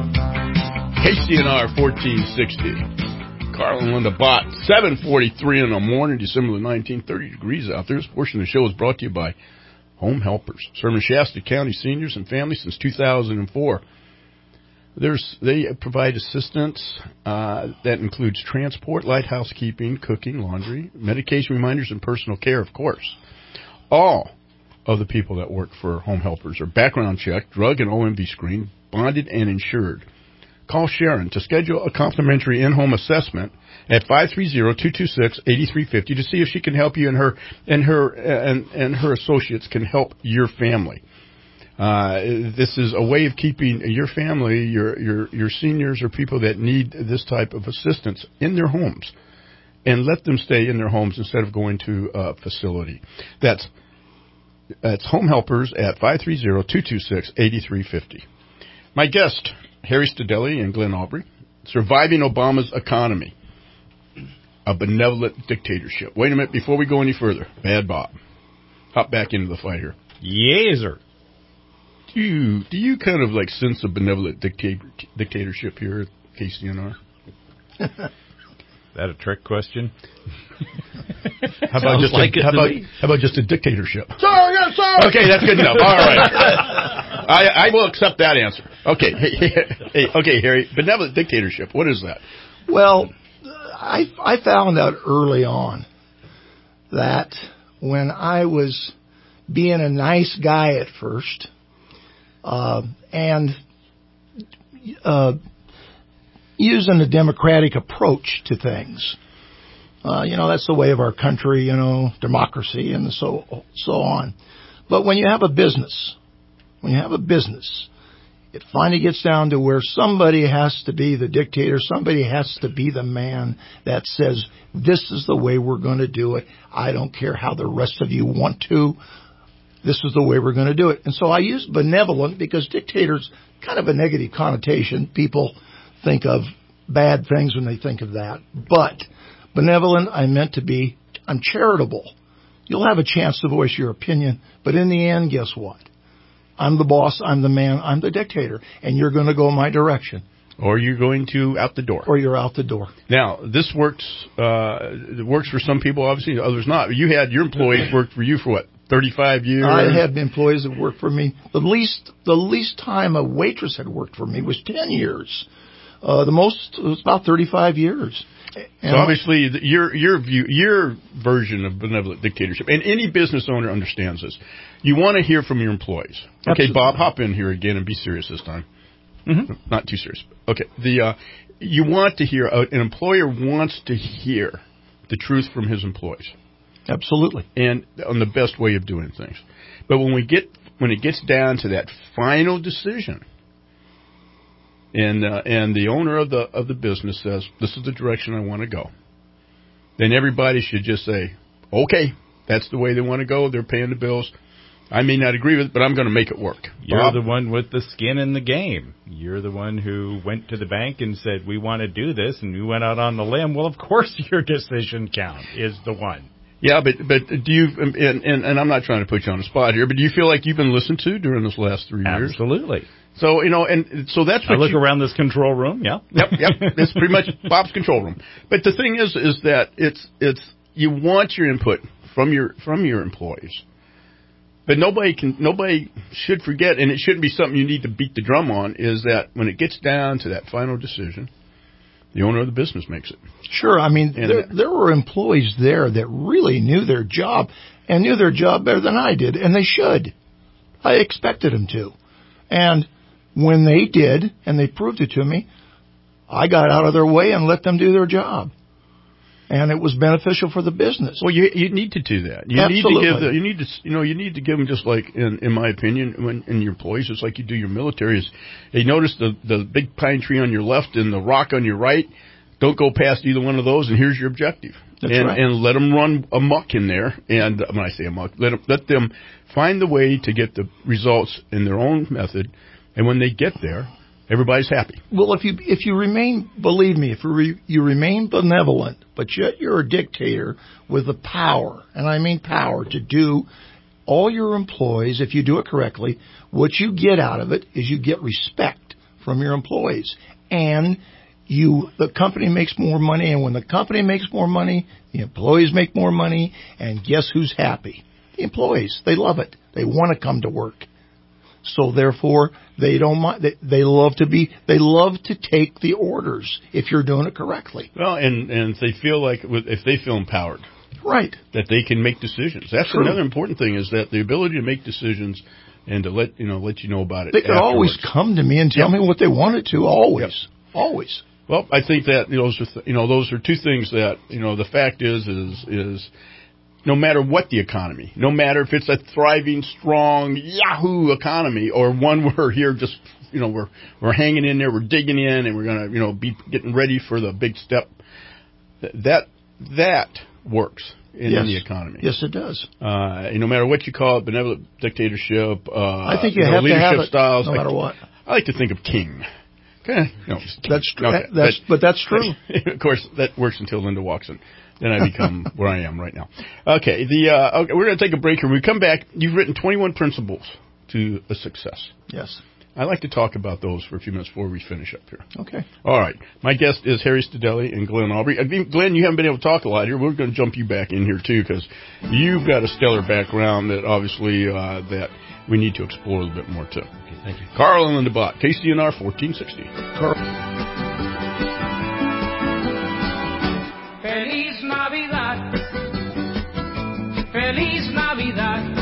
KCNR 1460. Carl and Linda Bott, 7:43 in the morning, December the 19th, 30 degrees out there. This portion of the show is brought to you by Home Helpers, serving Shasta County seniors and families since 2004. They provide assistance that includes transport, light housekeeping, cooking, laundry, medication reminders, and personal care, of course. All of the people that work for Home Helpers are background checked, drug and OMV screened, bonded, and insured. Call Sharon to schedule a complimentary in-home assessment at 530-226-8350 to see if she can help you and her associates can help your family. This is a way of keeping your family, your seniors or people that need this type of assistance in their homes, and let them stay in their homes instead of going to a facility. That's Home Helpers at 530-226-8350. My guest, Harry Stadelli and Glenn Aubrey, Surviving Obama's Economy, a Benevolent Dictatorship. Wait a minute, before we go any further, Bad Bob, hop back into the fight here. Yes, sir. Do you kind of like sense a benevolent dictatorship here at KCNR? that a trick question? How about just a dictatorship? Sir, yes, sir. Okay, that's good enough. All right. I will accept that answer. Okay. Okay, Harry. Benevolent dictatorship. What is that? Well, I found out early on that when I was being a nice guy at first, and using a democratic approach to things, that's the way of our country, democracy and so on. But when you have a business, it finally gets down to where somebody has to be the dictator. Somebody has to be the man that says, this is the way we're going to do it. I don't care how the rest of you want to. This is the way we're going to do it. And so I use benevolent because dictator's kind of a negative connotation. People think of bad things when they think of that. But benevolent, I meant to be, I'm charitable. You'll have a chance to voice your opinion. But in the end, guess what? I'm the boss, I'm the man, I'm the dictator, and you're going to go my direction. Or you're going to out the door. Or you're out the door. Now, this works it works for some people, obviously, others not. You had your employees work for you for what, 35 years? I had employees that worked for me. The least time a waitress had worked for me was 10 years. The most was about 35 years. So obviously, your version of benevolent dictatorship, and any business owner understands this. You want to hear from your employees. Okay, absolutely. Bob, hop in here again and be serious this time. Mm-hmm. Not too serious. Okay, you want to hear, an employer wants to hear the truth from his employees. Absolutely. And on the best way of doing things. But when it gets down to that final decision, and the owner of the business says, this is the direction I want to go, then everybody should just say, okay, that's the way they want to go. They're paying the bills. I may not agree with it, but I'm going to make it work. You're Bob? the one with the skin in the game. You're the one who went to the bank and said, we want to do this, and you went out on the limb. Well, of course your decision count is the one. Yeah, but do you, and I'm not trying to put you on the spot here, but do you feel like you've been listened to during this last 3 years? Absolutely. So, and so that's what I look around this control room, yeah. Yep. It's pretty much Bob's control room. But the thing is that it's you want your input from your employees. But nobody should forget, and it shouldn't be something you need to beat the drum on, is that when it gets down to that final decision, the owner of the business makes it. Sure. I mean, there were employees there that really knew their job and knew their job better than I did, and they should. I expected them to. And when they did, and they proved it to me, I got out of their way and let them do their job. And it was beneficial for the business. Well, you need to do that. You Absolutely. You need to give them, just like in my opinion, in your employees, just like you do your military. Is they notice the big pine tree on your left and the rock on your right. Don't go past either one of those, and here's your objective. That's right. And let them run amok in there. And when I say amok, let them find the way to get the results in their own method. And when they get there, everybody's happy. Well, if you remain, believe me, if you remain benevolent, but yet you're a dictator with the power, and I mean power, to do all your employees, if you do it correctly, what you get out of it is you get respect from your employees. And the company makes more money, and when the company makes more money, the employees make more money, and guess who's happy? The employees. They love it. They want to come to work. So therefore, they don't mind. They love to take the orders if you're doing it correctly. Well, and if they feel empowered, right, that they can make decisions. That's True. Another important thing, is that the ability to make decisions and to let you know about it. They could always come to me and tell me what they wanted to. Always, always. Well, I think that those are two things that the fact is no matter what the economy, no matter if it's a thriving, strong Yahoo economy or one where here just we're hanging in there, we're digging in, and we're gonna be getting ready for the big step. That works in the economy. Yes, it does. No matter what you call it, benevolent dictatorship. I think you have to have it, styles, no matter what. I like to think of king. Okay, that's true. Okay. That's true. Of course, that works until Linda walks in. Then I become where I am right now. Okay, we're going to take a break here. When we come back, you've written 21 principles to a success. Yes. I'd like to talk about those for a few minutes before we finish up here. Okay. All right. My guest is Harry Stadelli and Glenn Aubrey. I think, Glenn, you haven't been able to talk a lot here. We're going to jump you back in here, too, because you've got a stellar background that obviously that we need to explore a little bit more, too. Okay, thank you. Carl and Linda Bott, KCNR 1460. Carl. Feliz Navidad. Feliz Navidad.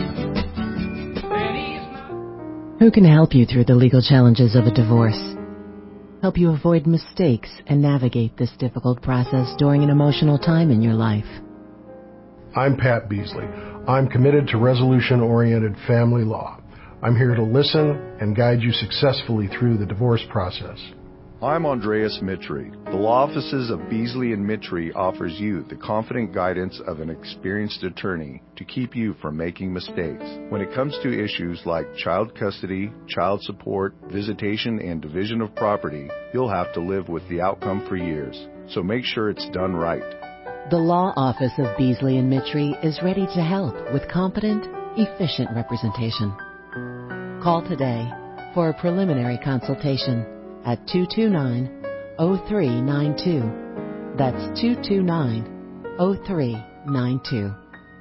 Who can help you through the legal challenges of a divorce? Help you avoid mistakes and navigate this difficult process during an emotional time in your life. I'm Pat Beasley. I'm committed to resolution-oriented family law. I'm here to listen and guide you successfully through the divorce process. I'm Andreas Mitri. The law offices of Beasley and Mitri offers you the confident guidance of an experienced attorney to keep you from making mistakes. When it comes to issues like child custody, child support, visitation, and division of property, you'll have to live with the outcome for years. So make sure it's done right. The law office of Beasley and Mitri is ready to help with competent, efficient representation. Call today for a preliminary consultation at 229-0392. That's 229-0392.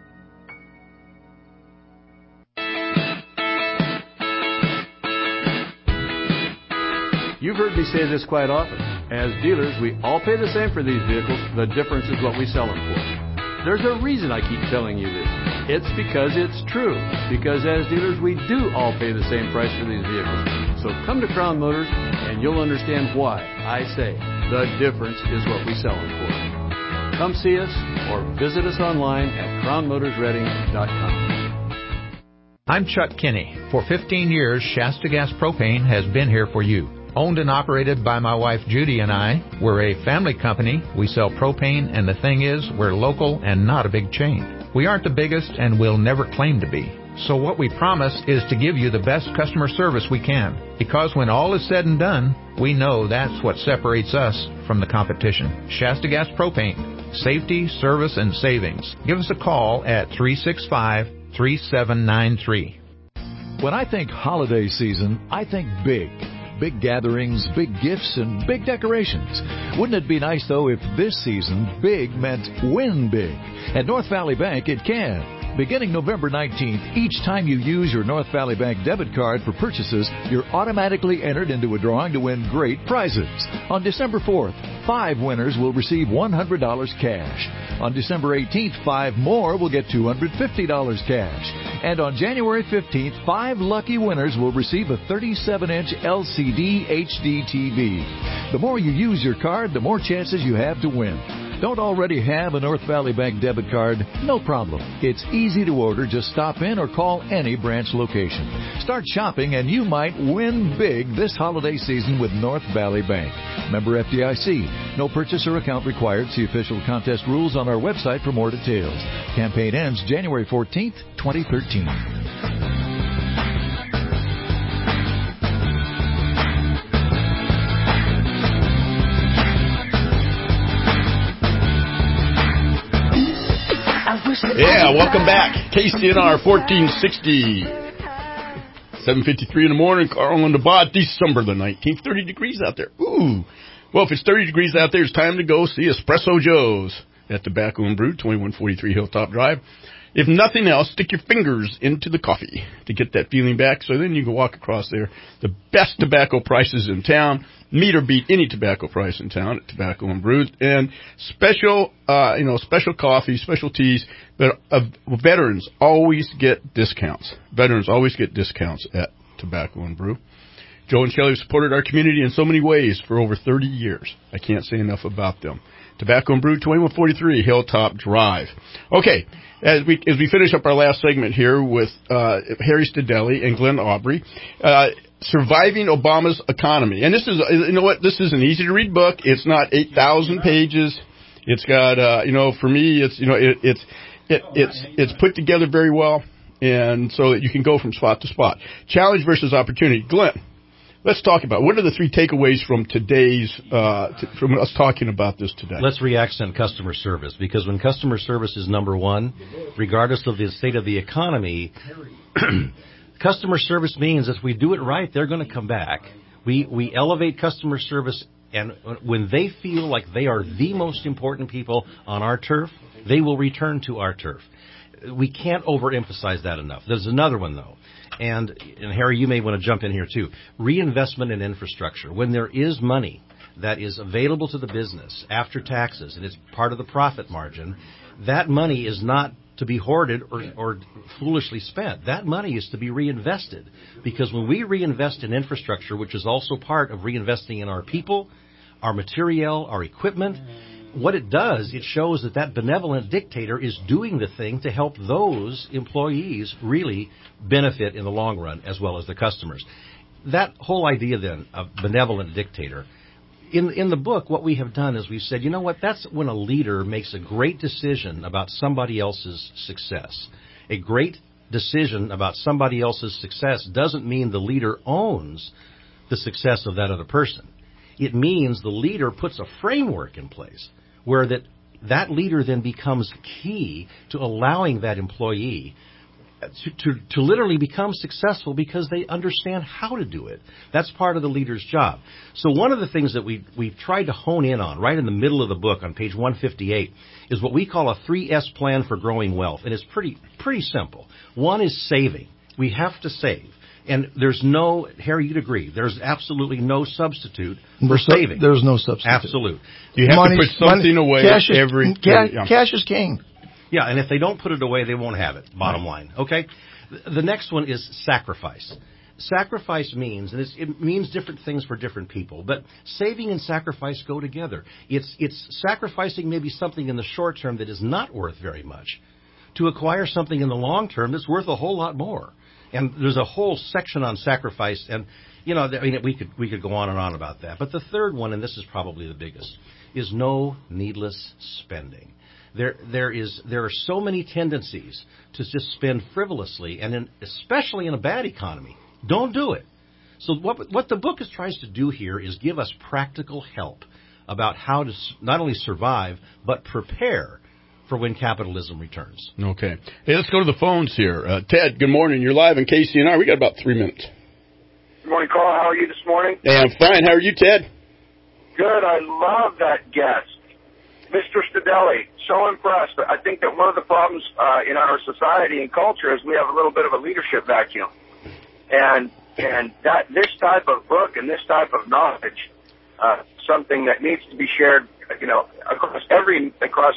You've heard me say this quite often. As dealers, we all pay the same for these vehicles. The difference is what we sell them for. There's a reason I keep telling you this. It's because it's true. Because as dealers, we do all pay the same price for these vehicles. So come to Crown Motors and you'll understand why I say the difference is what we sell them for. Come see us or visit us online at crownmotorsreading.com. I'm Chuck Kinney. For 15 years, Shasta Gas Propane has been here for you. Owned and operated by my wife Judy and I, we're a family company. We sell propane, and the thing is, we're local and not a big chain. We aren't the biggest and will never claim to be. So what we promise is to give you the best customer service we can. Because when all is said and done, we know that's what separates us from the competition. Shasta Gas Propane. Safety, service, and savings. Give us a call at 365-3793. When I think holiday season, I think big. Big gatherings, big gifts, and big decorations. Wouldn't it be nice, though, if this season big meant win big? At North Valley Bank, it can. Beginning November 19th, each time you use your North Valley Bank debit card for purchases, you're automatically entered into a drawing to win great prizes. On December 4th, 5 winners will receive $100 cash. On December 18th, 5 more will get $250 cash. And on January 15th, 5 lucky winners will receive a 37-inch LCD HD TV. The more you use your card, the more chances you have to win. Don't already have a North Valley Bank debit card? No problem. It's easy to order. Just stop in or call any branch location. Start shopping and you might win big this holiday season with North Valley Bank. Member FDIC. No purchase or account required. See official contest rules on our website for more details. Campaign ends January 14th, 2013. Yeah, welcome back. KCNR 1460. 7:53 in the morning. Carl and the Bot, December the 19th. 30 degrees out there. Ooh. Well, if it's 30 degrees out there, it's time to go see Espresso Joe's at Tobacco and Brew, 2143 Hilltop Drive. If nothing else, stick your fingers into the coffee to get that feeling back. So then you can walk across there. The best tobacco prices in town. Meet or beat any tobacco price in town at Tobacco and Brew. And special, special coffee, special teas. But veterans always get discounts. Veterans always get discounts at Tobacco and Brew. Joe and Shelley have supported our community in so many ways for over 30 years. I can't say enough about them. Tobacco and Brew, 2143 Hilltop Drive. Okay, as we finish up our last segment here with Harry Stadelli and Glenn Aubrey, Surviving Obama's Economy. And this is, this is an easy-to-read book. It's not 8,000 pages. It's got, for me, it's put together very well, and so that you can go from spot to spot. Challenge versus opportunity. Glenn, let's talk about what are the 3 takeaways from today's, from us talking about this today. Let's re-accent customer service, because when customer service is number one, regardless of the state of the economy, Customer service means if we do it right, they're going to come back. We elevate customer service, and when they feel like they are the most important people on our turf, they will return to our turf. We can't overemphasize that enough. There's another one, though. And Harry, you may want to jump in here, too. Reinvestment in infrastructure. When there is money that is available to the business after taxes, and it's part of the profit margin, that money is not to be hoarded or foolishly spent. That money is to be reinvested. Because when we reinvest in infrastructure, which is also part of reinvesting in our people, our material, our equipment, what it does, it shows that benevolent dictator is doing the thing to help those employees really benefit in the long run, as well as the customers. That whole idea, then, of benevolent dictator, in the book, what we have done is we've said, you know what, that's when a leader makes a great decision about somebody else's success. A great decision about somebody else's success doesn't mean the leader owns the success of that other person. It means the leader puts a framework in place where that leader then becomes key to allowing that employee to literally become successful because they understand how to do it. That's part of the leader's job. So one of the things that we've tried to hone in on right in the middle of the book on page 158 is what we call a 3S plan for growing wealth. And it's pretty simple. One is saving. We have to save. And there's no, Harry, you'd agree, there's absolutely no substitute for saving. There's no substitute. Absolute. You have to put something away cash is king. Yeah, and if they don't put it away, they won't have it, bottom line. Okay? The next one is sacrifice. Sacrifice means, and it means different things for different people, but saving and sacrifice go together. It's sacrificing maybe something in the short term that is not worth very much to acquire something in the long term that's worth a whole lot more. And there's a whole section on sacrifice, and we could go on and on about that. But the third one, and this is probably the biggest, is no needless spending. There are so many tendencies to just spend frivolously, and especially in a bad economy. Don't do it. So what the book tries to do here is give us practical help about how to not only survive but prepare for when capitalism returns. Okay. Hey, let's go to the phones here. Ted, good morning. You're live in KCNR. We got about 3 minutes. Good morning, Carl. How are you this morning? Hey, I'm fine. How are you, Ted? Good. I love that guest. Mr. Stadelli, so impressed. I think that one of the problems in our society and culture is we have a little bit of a leadership vacuum. And that this type of book and this type of knowledge, something that needs to be shared, across every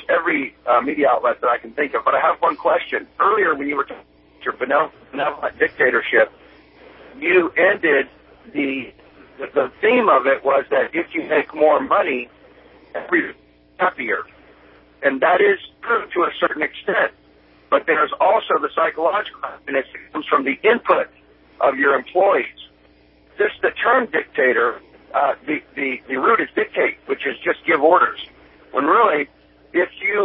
media outlet that I can think of. But I have one question. Earlier, when you were talking about your benevolent dictatorship, you ended the theme of it was that if you make more money, everybody's happier, and that is true to a certain extent. But there's also the psychological, and it comes from the input of your employees. The term dictator. The root is dictate, which is just give orders. When really, if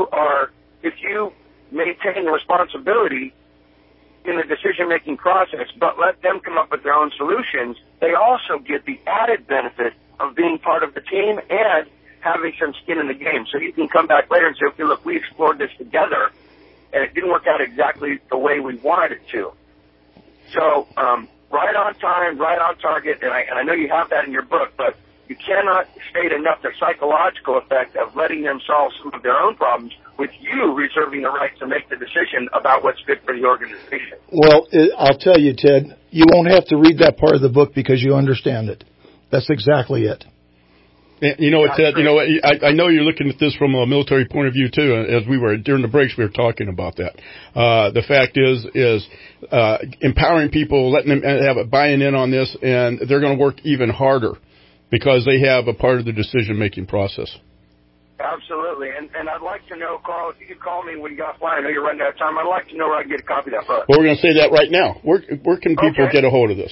you maintain responsibility in the decision-making process, but let them come up with their own solutions, they also get the added benefit of being part of the team and having some skin in the game. So you can come back later and say, okay, look, we explored this together, and it didn't work out exactly the way we wanted it to. So, right on time, right on target, and I know you have that in your book, but you cannot state enough the psychological effect of letting them solve some of their own problems with you reserving the right to make the decision about what's good for the organization. Well, I'll tell you, Ted, you won't have to read that part of the book because you understand it. That's exactly it. You know what, Ted? You know what? I know you're looking at this from a military point of view too. As we were during the breaks, we were talking about that. The fact is empowering people, letting them have a buy-in on this, and they're going to work even harder because they have a part of the decision-making process. Absolutely, and I'd like to know, Carl, if you could call me when you got flying. I know you're running out of time. I'd like to know where I can get a copy of that book. Well, we're going to say that right now. Where can people get a hold of this?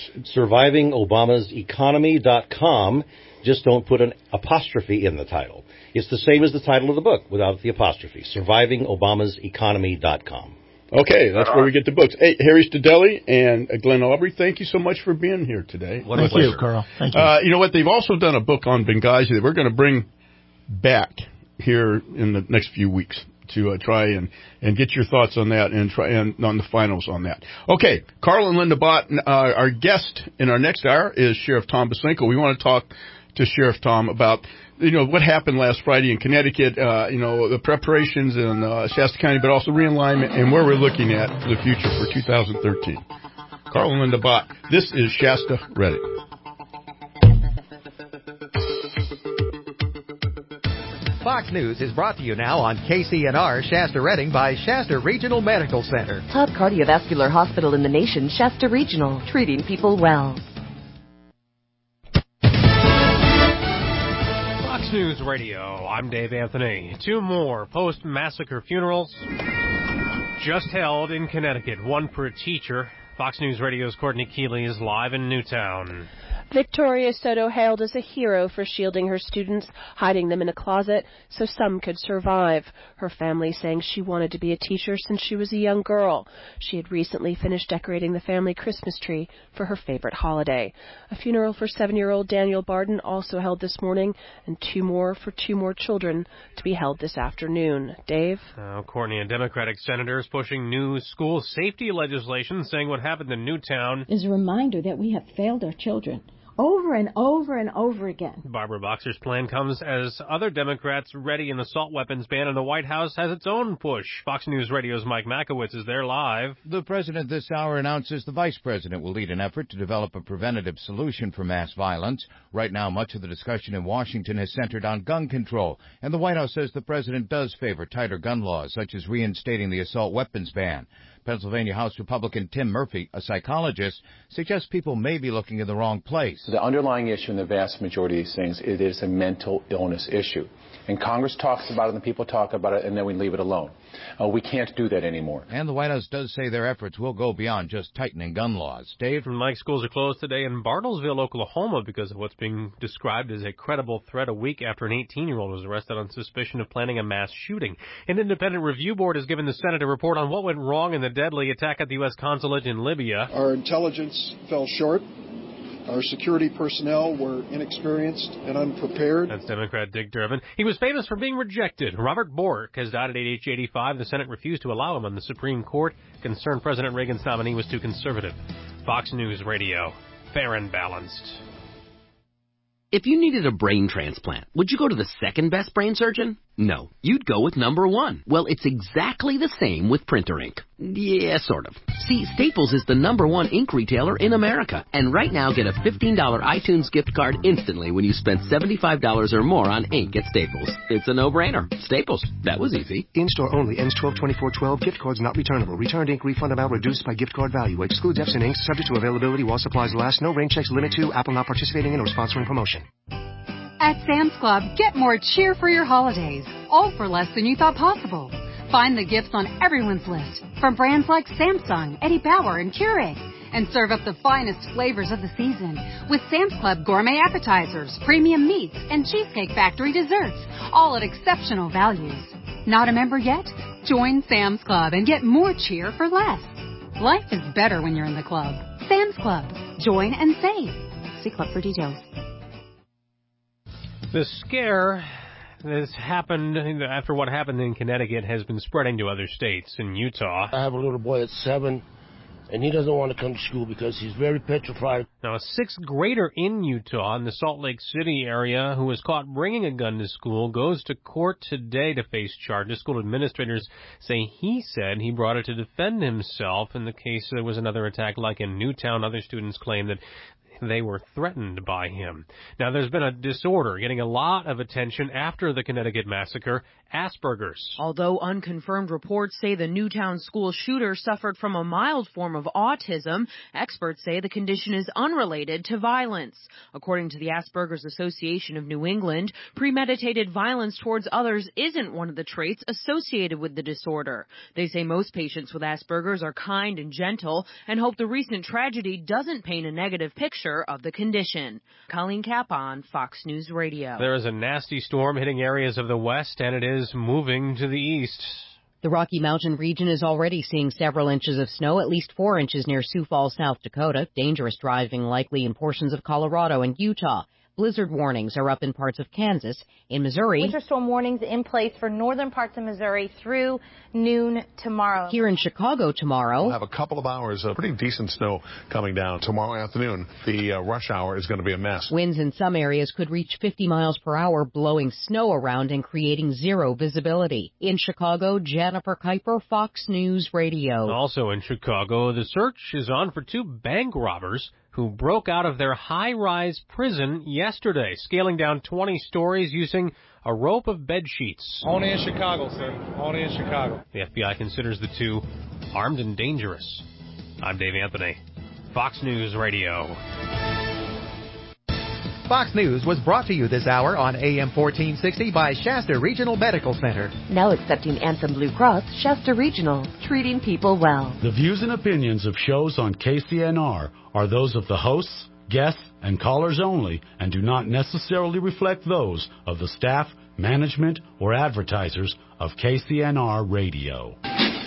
SurvivingObamasEconomy.com. Just don't put an apostrophe in the title. It's the same as the title of the book without the apostrophe. SurvivingObamasEconomy.com. Okay, that's where we get the books. Hey, Harry Stadelli and Glenn Aubrey, thank you so much for being here today. Thank you, Carl. Thank you. You know what? They've also done a book on Benghazi that we're going to bring back here in the next few weeks. to try and get your thoughts on that and try and on the finals on that. Okay, Carl and Linda Bott, our guest in our next hour is Sheriff Tom Bosinko. We want to talk to Sheriff Tom about what happened last Friday in Connecticut, the preparations in Shasta County, but also realignment and where we're looking at the future for 2013. Carl and Linda Bott, this is Shasta Reading. Fox News is brought to you now on KCNR Shasta Reading by Shasta Regional Medical Center. Top cardiovascular hospital in the nation, Shasta Regional, treating people well. Fox News Radio, I'm Dave Anthony. 2 more post-massacre funerals just held in Connecticut, one for a teacher. Fox News Radio's Courtney Keeley is live in Newtown. Victoria Soto hailed as a hero for shielding her students, hiding them in a closet so some could survive. Her family saying she wanted to be a teacher since she was a young girl. She had recently finished decorating the family Christmas tree for her favorite holiday. A funeral for 7-year-old Daniel Barden also held this morning, and 2 more for 2 more children to be held this afternoon. Dave? Courtney, and Democratic senators pushing new school safety legislation, saying what happened in Newtown is a reminder that we have failed our children over and over and over again. Barbara Boxer's plan comes as other Democrats ready an assault weapons ban, and the White House has its own push. Fox News Radio's Mike Makowitz is there live. The president this hour announces the vice president will lead an effort to develop a preventative solution for mass violence. Right now, much of the discussion in Washington has centered on gun control, and the White House says the president does favor tighter gun laws, such as reinstating the assault weapons ban. Pennsylvania House Republican Tim Murphy, a psychologist, suggests people may be looking in the wrong place. The underlying issue in the vast majority of these things, it is a mental illness issue. And Congress talks about it and the people talk about it and then we leave it alone. We can't do that anymore. And the White House does say their efforts will go beyond just tightening gun laws. Dave? Mike, schools are closed today in Bartlesville, Oklahoma because of what's being described as a credible threat a week after an 18-year-old was arrested on suspicion of planning a mass shooting. An independent review board has given the Senate a report on what went wrong in the deadly attack at the U.S. consulate in Libya. Our intelligence fell short. Our security personnel were inexperienced and unprepared. That's Democrat Dick Durbin. He was famous for being rejected. Robert Bork has died at age 85. The Senate refused to allow him on the Supreme Court. Concerned President Reagan's nominee was too conservative. Fox News Radio. Fair and balanced. If you needed a brain transplant, would you go to the second best brain surgeon? No, you'd go with number 1. Well, it's exactly the same with printer ink. Yeah, sort of. See, Staples is the number 1 ink retailer in America. And right now, get a $15 iTunes gift card instantly when you spend $75 or more on ink at Staples. It's a no-brainer. Staples. That was easy. In-store only. Ends 12/24/12. Gift cards not returnable. Returned ink refund amount reduced by gift card value. Excludes Epson inks. Subject to availability while supplies last. No rain checks limit to. Apple not participating in or sponsoring promotion. At Sam's Club, get more cheer for your holidays, all for less than you thought possible. Find the gifts on everyone's list, from brands like Samsung, Eddie Bauer, and Keurig, and serve up the finest flavors of the season with Sam's Club gourmet appetizers, premium meats, and Cheesecake Factory desserts, all at exceptional values. Not a member yet? Join Sam's Club and get more cheer for less. Life is better when you're in the club. Sam's Club. Join and save. See club for details. The scare that's happened after what happened in Connecticut has been spreading to other states. In Utah, I have a little boy that's 7, and he doesn't want to come to school because he's very petrified. Now, a 6th grader in Utah in the Salt Lake City area who was caught bringing a gun to school goes to court today to face charges. School administrators say he said he brought it to defend himself. In the case, there was another attack like in Newtown. Other students claim that they were threatened by him. Now, there's been a disorder getting a lot of attention after the Connecticut massacre, Asperger's. Although unconfirmed reports say the Newtown school shooter suffered from a mild form of autism, experts say the condition is unrelated to violence. According to the Asperger's Association of New England, premeditated violence towards others isn't one of the traits associated with the disorder. They say most patients with Asperger's are kind and gentle and hope the recent tragedy doesn't paint a negative picture of the condition. Colleen Capon, Fox News Radio. There is a nasty storm hitting areas of the west, and it is moving to the east. The Rocky Mountain region is already seeing several inches of snow, at least 4 inches near Sioux Falls, South Dakota. Dangerous driving likely in portions of Colorado and Utah. Blizzard warnings are up in parts of Kansas. In Missouri, winter storm warnings in place for northern parts of Missouri through noon tomorrow. Here in Chicago tomorrow, we'll have a couple of hours of pretty decent snow coming down tomorrow afternoon. The rush hour is going to be a mess. Winds in some areas could reach 50 miles per hour, blowing snow around and creating zero visibility. In Chicago, Jennifer Kuiper, Fox News Radio. Also in Chicago, the search is on for 2 bank robbers who broke out of their high-rise prison yesterday, scaling down 20 stories using a rope of bed sheets. Only in Chicago, sir. Only in Chicago. The FBI considers the 2 armed and dangerous. I'm Dave Anthony, Fox News Radio. Fox News was brought to you this hour on AM 1460 by Shasta Regional Medical Center. Now accepting Anthem Blue Cross, Shasta Regional, treating people well. The views and opinions of shows on KCNR are those of the hosts, guests, and callers only and do not necessarily reflect those of the staff, management, or advertisers of KCNR Radio.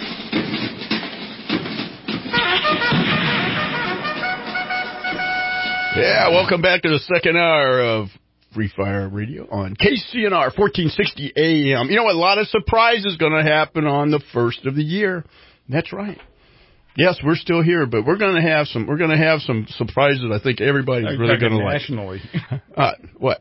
Yeah, welcome back to the second hour of Free Fire Radio on KCNR 1460 AM. You know, a lot of surprises going to happen on the first of the year. That's right. Yes, we're still here, but we're going to have some surprises. I think everybody's really going to like. Nationally. What?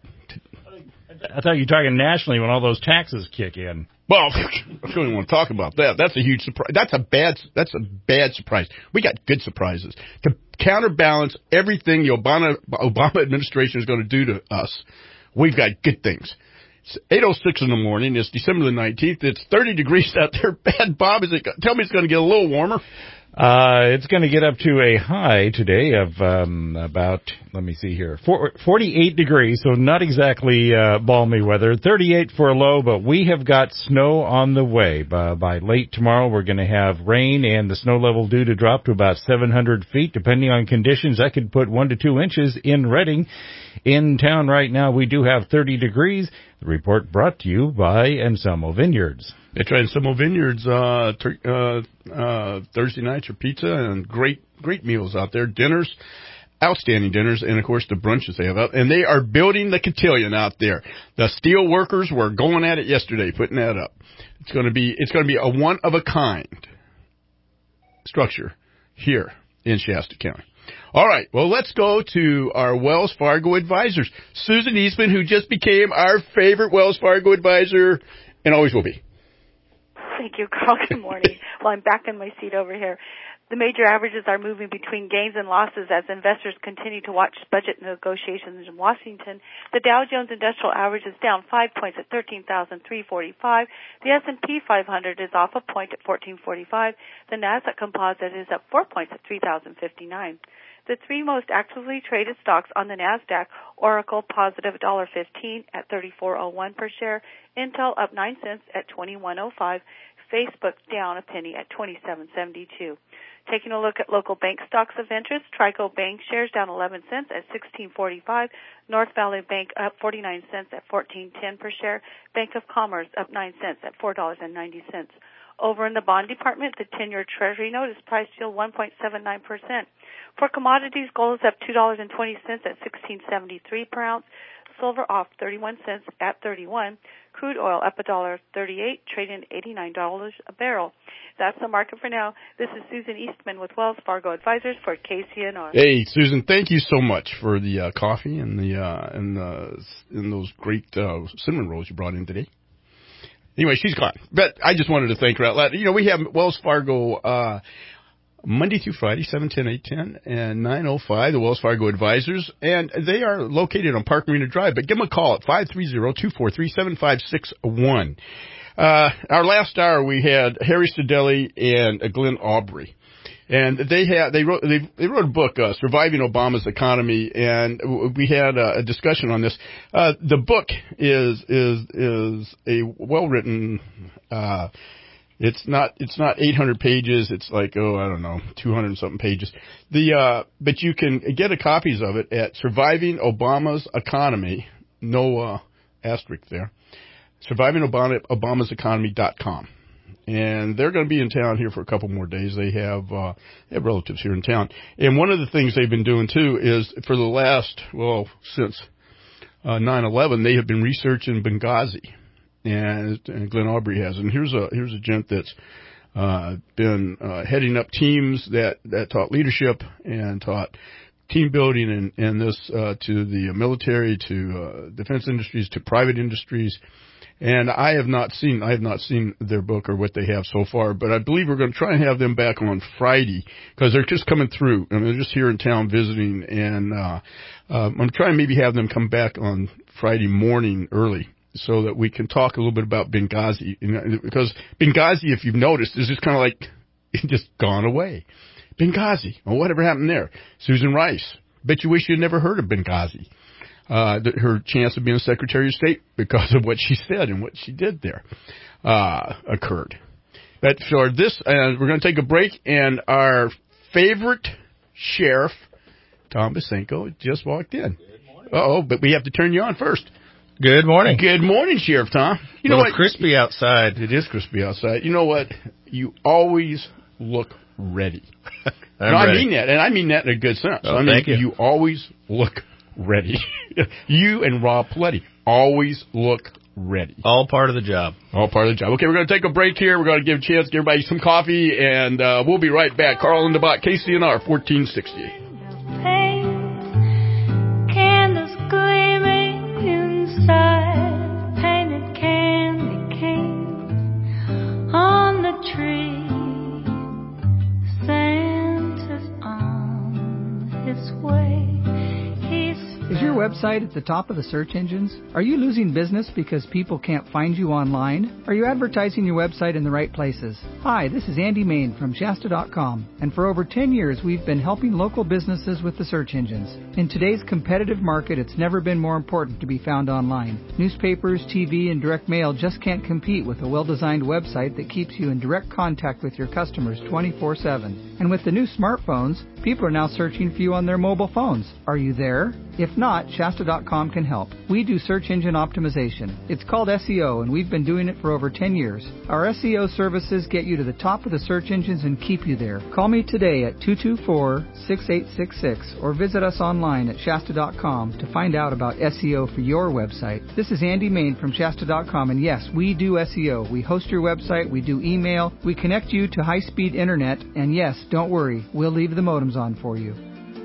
I thought you were talking nationally when all those taxes kick in. Well, I don't even want to talk about that. That's a huge surprise. That's a bad surprise. We got good surprises to counterbalance everything the Obama administration is going to do to us. We've got good things. It's 8:06 in the morning. It's December the 19th. It's 30 degrees out there. Bad Bob, tell me it's going to get a little warmer. It's going to get up to a high today of about, let me see here, 48 degrees, so not exactly balmy weather. 38 for a low, but we have got snow on the way. By late tomorrow, we're going to have rain, and the snow level due to drop to about 700 feet. Depending on conditions, that could put 1 to 2 inches in Redding. In town right now, we do have 30 degrees. The report brought to you by Anselmo Vineyards. That's right, Anselmo Vineyards, Thursday nights are pizza and great meals out there, dinners, outstanding dinners, and of course the brunches they have out. And they are building the cotillion out there. The steel workers were going at it yesterday, putting that up. It's going to be a one of a kind structure here in Shasta County. All right, well, let's go to our Wells Fargo advisors. Susan Eastman, who just became our favorite Wells Fargo advisor and always will be. Thank you, Carl. Good morning. Well, I'm back in my seat over here. The major averages are moving between gains and losses as investors continue to watch budget negotiations in Washington. The Dow Jones Industrial Average is down 5 points at 13,345. The S&P 500 is off a point at 1445. The Nasdaq Composite is up 4 points at 3,059. The 3 most actively traded stocks on the Nasdaq: Oracle positive $1.15 at 34.01 per share, Intel up 9 cents at 21.05, Facebook down a penny at 27.72. Taking a look at local bank stocks of interest: Trico Bank shares down 11 cents at 16.45, North Valley Bank up 49 cents at 14.10 per share, Bank of Commerce up 9 cents at $4.90. Over in the bond department, the 10-year Treasury note is priced yield 1.79%. For commodities, gold is up $2.20 at $16.73 per ounce. Silver off 31 cents at 31. Crude oil up $1.38, trading $89 a barrel. That's the market for now. This is Susan Eastman with Wells Fargo Advisors for KCNR. Hey, Susan, thank you so much for the coffee and those great cinnamon rolls you brought in today. Anyway, she's gone. But I just wanted to thank her out loud. You know, we have Wells Fargo Monday through Friday, 7:10, 8:10, and 9:05, the Wells Fargo Advisors. And they are located on Park Marina Drive. But give them a call at 530-243-7561. Our last hour, we had Harry Stadelli and Glenn Aubrey. And they wrote a book, Surviving Obama's Economy, and we had a discussion on this. The book is a well-written, it's not 800 pages. It's like, 200 and something pages. But you can get a copies of it at Surviving Obama's Economy, no asterisk there, survivingobamaseconomy.com. And they're going to be in town here for a couple more days. They have relatives here in town. And one of the things they've been doing, too, is for the last, since 9/11, they have been researching Benghazi, and Glenn Aubrey has. And here's a gent that's been heading up teams that taught leadership and taught team building and this to the military, to defense industries, to private industries. And I have not seen their book or what they have so far, but I believe we're going to try and have them back on Friday because they're just coming through. I mean, they're just here in town visiting, and I'm trying to maybe have them come back on Friday morning early so that we can talk a little bit about Benghazi. Because Benghazi, if you've noticed, is just kind of like just gone away. Benghazi, well, whatever happened there? Susan Rice, bet you wish you'd never heard of Benghazi. Her chance of being Secretary of State because of what she said and what she did there occurred. But for this, we're going to take a break, and our favorite sheriff, Tom Basenko, just walked in. Uh-oh, but we have to turn you on first. Good morning. Good morning, Sheriff Tom. You know what? Crispy outside. It is crispy outside. You know what? You always look ready. I mean that, and I mean that in a good sense. Oh, thank you. You always look ready. You and Rob Pletty always look ready. All part of the job. All part of the job. Okay, we're going to take a break here. We're going to give a chance to give everybody some coffee, and we'll be right back. Carl and the Bot, KCNR 1460. Candles gleaming inside, painted candy cane on the tree. Santa's on his way. Is your website at the top of the search engines? Are you losing business because people can't find you online? Are you advertising your website in the right places? Hi, this is Andy Main from Shasta.com, and for over 10 years we've been helping local businesses with the search engines. In today's competitive market, it's never been more important to be found online. Newspapers, TV, and direct mail just can't compete with a well-designed website that keeps you in direct contact with your customers 24/7. And with the new smartphones, people are now searching for you on their mobile phones. Are you there? If not, Shasta.com can help. We do search engine optimization. It's called SEO, and we've been doing it for over 10 years. Our SEO services get you to the top of the search engines and keep you there. Call me today at 224-6866 or visit us online at Shasta.com to find out about SEO for your website. This is Andy Main from Shasta.com, and yes, we do SEO. We host your website, we do email, we connect you to high-speed internet, and yes, don't worry, we'll leave the modems on for you.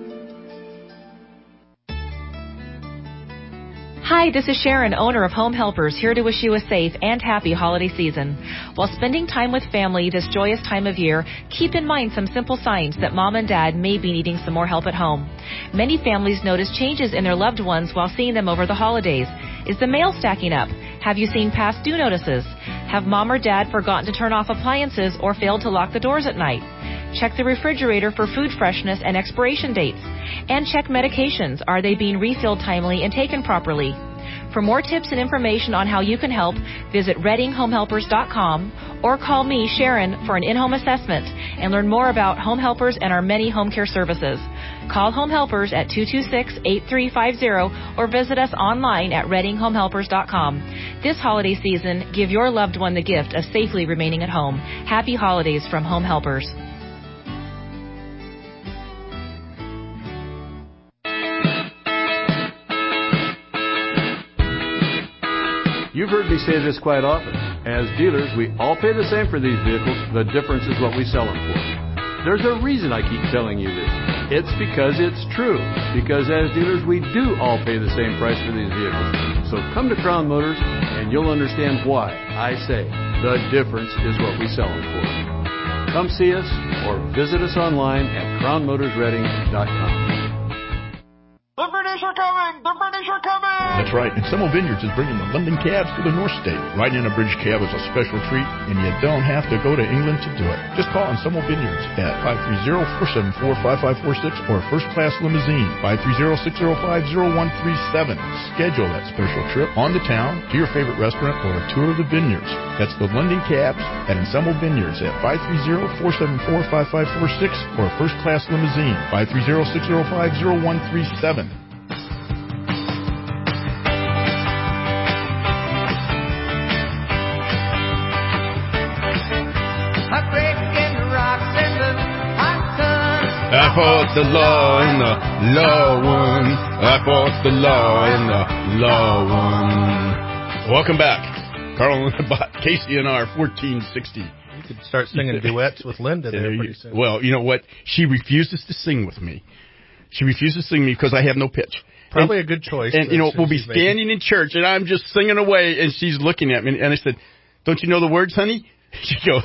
Hi, this is Sharon, owner of Home Helpers, here to wish you a safe and happy holiday season. While spending time with family this joyous time of year, keep in mind some simple signs that mom and dad may be needing some more help at home. Many families notice changes in their loved ones while seeing them over the holidays. Is the mail stacking up? Have you seen past due notices? Have mom or dad forgotten to turn off appliances or failed to lock the doors at night? Check the refrigerator for food freshness and expiration dates. And check medications. Are they being refilled timely and taken properly? For more tips and information on how you can help, visit ReadingHomeHelpers.com or call me, Sharon, for an in-home assessment and learn more about Home Helpers and our many home care services. Call Home Helpers at 226-8350 or visit us online at ReadingHomeHelpers.com. This holiday season, give your loved one the gift of safely remaining at home. Happy holidays from Home Helpers. You've heard me say this quite often. As dealers, we all pay the same for these vehicles. The difference is what we sell them for. There's a reason I keep telling you this. It's because it's true. Because as dealers, we do all pay the same price for these vehicles. So come to Crown Motors and you'll understand why I say the difference is what we sell them for. Come see us or visit us online at crownmotorsreading.com. The British are coming! The British are coming! That's right, and Semmel Vineyards is bringing the London cabs to the North State. Riding in a British cab is a special treat, and you don't have to go to England to do it. Just call on Semmel Vineyards at 530-474-5546 or First Class Limousine, 530-605-0137. Schedule that special trip on the town to your favorite restaurant or a tour of the vineyards. That's the London cabs at Semmel Vineyards at 530-474-5546 or First Class Limousine, 530-605-0137. I fought the law and the law won. I fought the law and the law won. Welcome back. Carl and Bot, KCNR 1460. You could start singing duets with Linda there pretty soon. Well, you know what? She refuses to sing with me. She refuses to sing me because I have no pitch. Probably a good choice. And, we'll be standing in church, and I'm just singing away, and she's looking at me. And I said, don't you know the words, honey? She goes,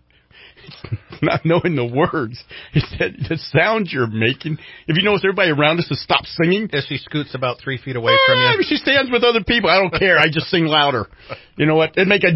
not knowing the words. He said, the sound you're making. If you notice, everybody around us has stopped singing. As she scoots about 3 feet away from you. She stands with other people. I don't care. I just sing louder. You know what? And make a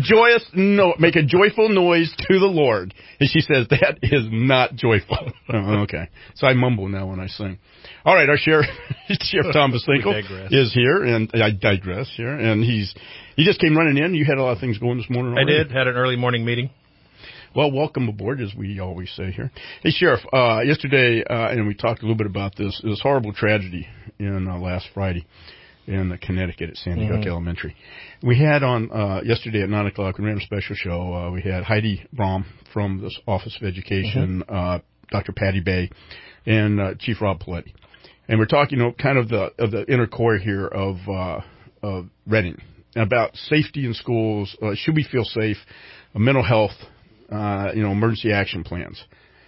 joyful noise to the Lord. And she says, that is not joyful. Oh, okay. So I mumble now when I sing. All right, our Sheriff Tom Basinkel is here, and I digress here. And he just came running in. You had a lot of things going this morning already. I did. Had an early morning meeting. Well, welcome aboard, as we always say here. Hey, Sheriff, yesterday, and we talked a little bit about this horrible tragedy in last Friday in Connecticut at Sandy Hook Elementary. We had on yesterday at 9 o'clock, we ran a special show. We had Heidi Braum from the Office of Education, Dr. Patty Bay, and Chief Rob Paletti. And we're talking kind of the inner core here of Reading, about safety in schools. Should we feel safe? Mental health. Emergency action plans.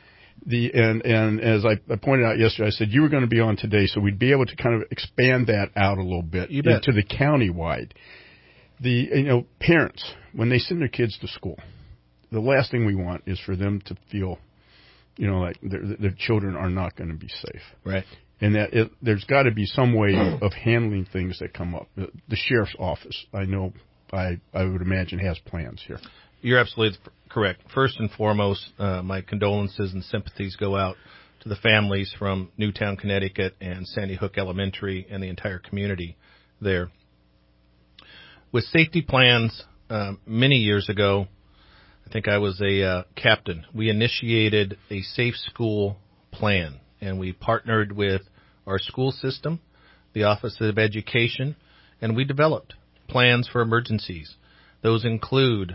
And as I pointed out yesterday, I said you were going to be on today, so we'd be able to kind of expand that out a little bit into the county-wide. Parents, when they send their kids to school, the last thing we want is for them to feel, like their children are not going to be safe. Right. And that there's got to be some way of handling things that come up. The sheriff's office, I know, I would imagine, has plans here. You're absolutely correct. First and foremost, my condolences and sympathies go out to the families from Newtown, Connecticut, and Sandy Hook Elementary and the entire community there. With safety plans, many years ago, I think I was a captain, we initiated a safe school plan, and we partnered with our school system, the Office of Education, and we developed plans for emergencies. Those include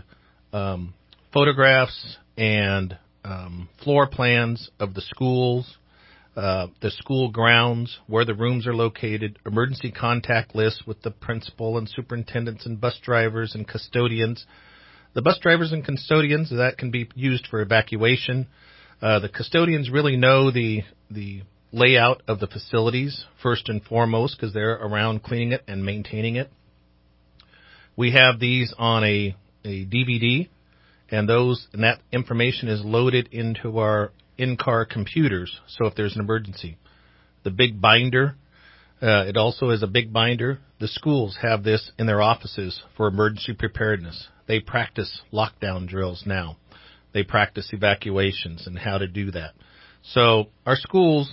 photographs and floor plans of the schools, the school grounds, where the rooms are located, emergency contact lists with the principal and superintendents and bus drivers and custodians. The bus drivers and custodians, that can be used for evacuation. The custodians really know the layout of the facilities, first and foremost, because they're around cleaning it and maintaining it. We have these on a DVD, and that information is loaded into our in-car computers. So if there's an emergency, the big binder, it also is a big binder. The schools have this in their offices for emergency preparedness. They practice lockdown drills now. They practice evacuations and how to do that. So our schools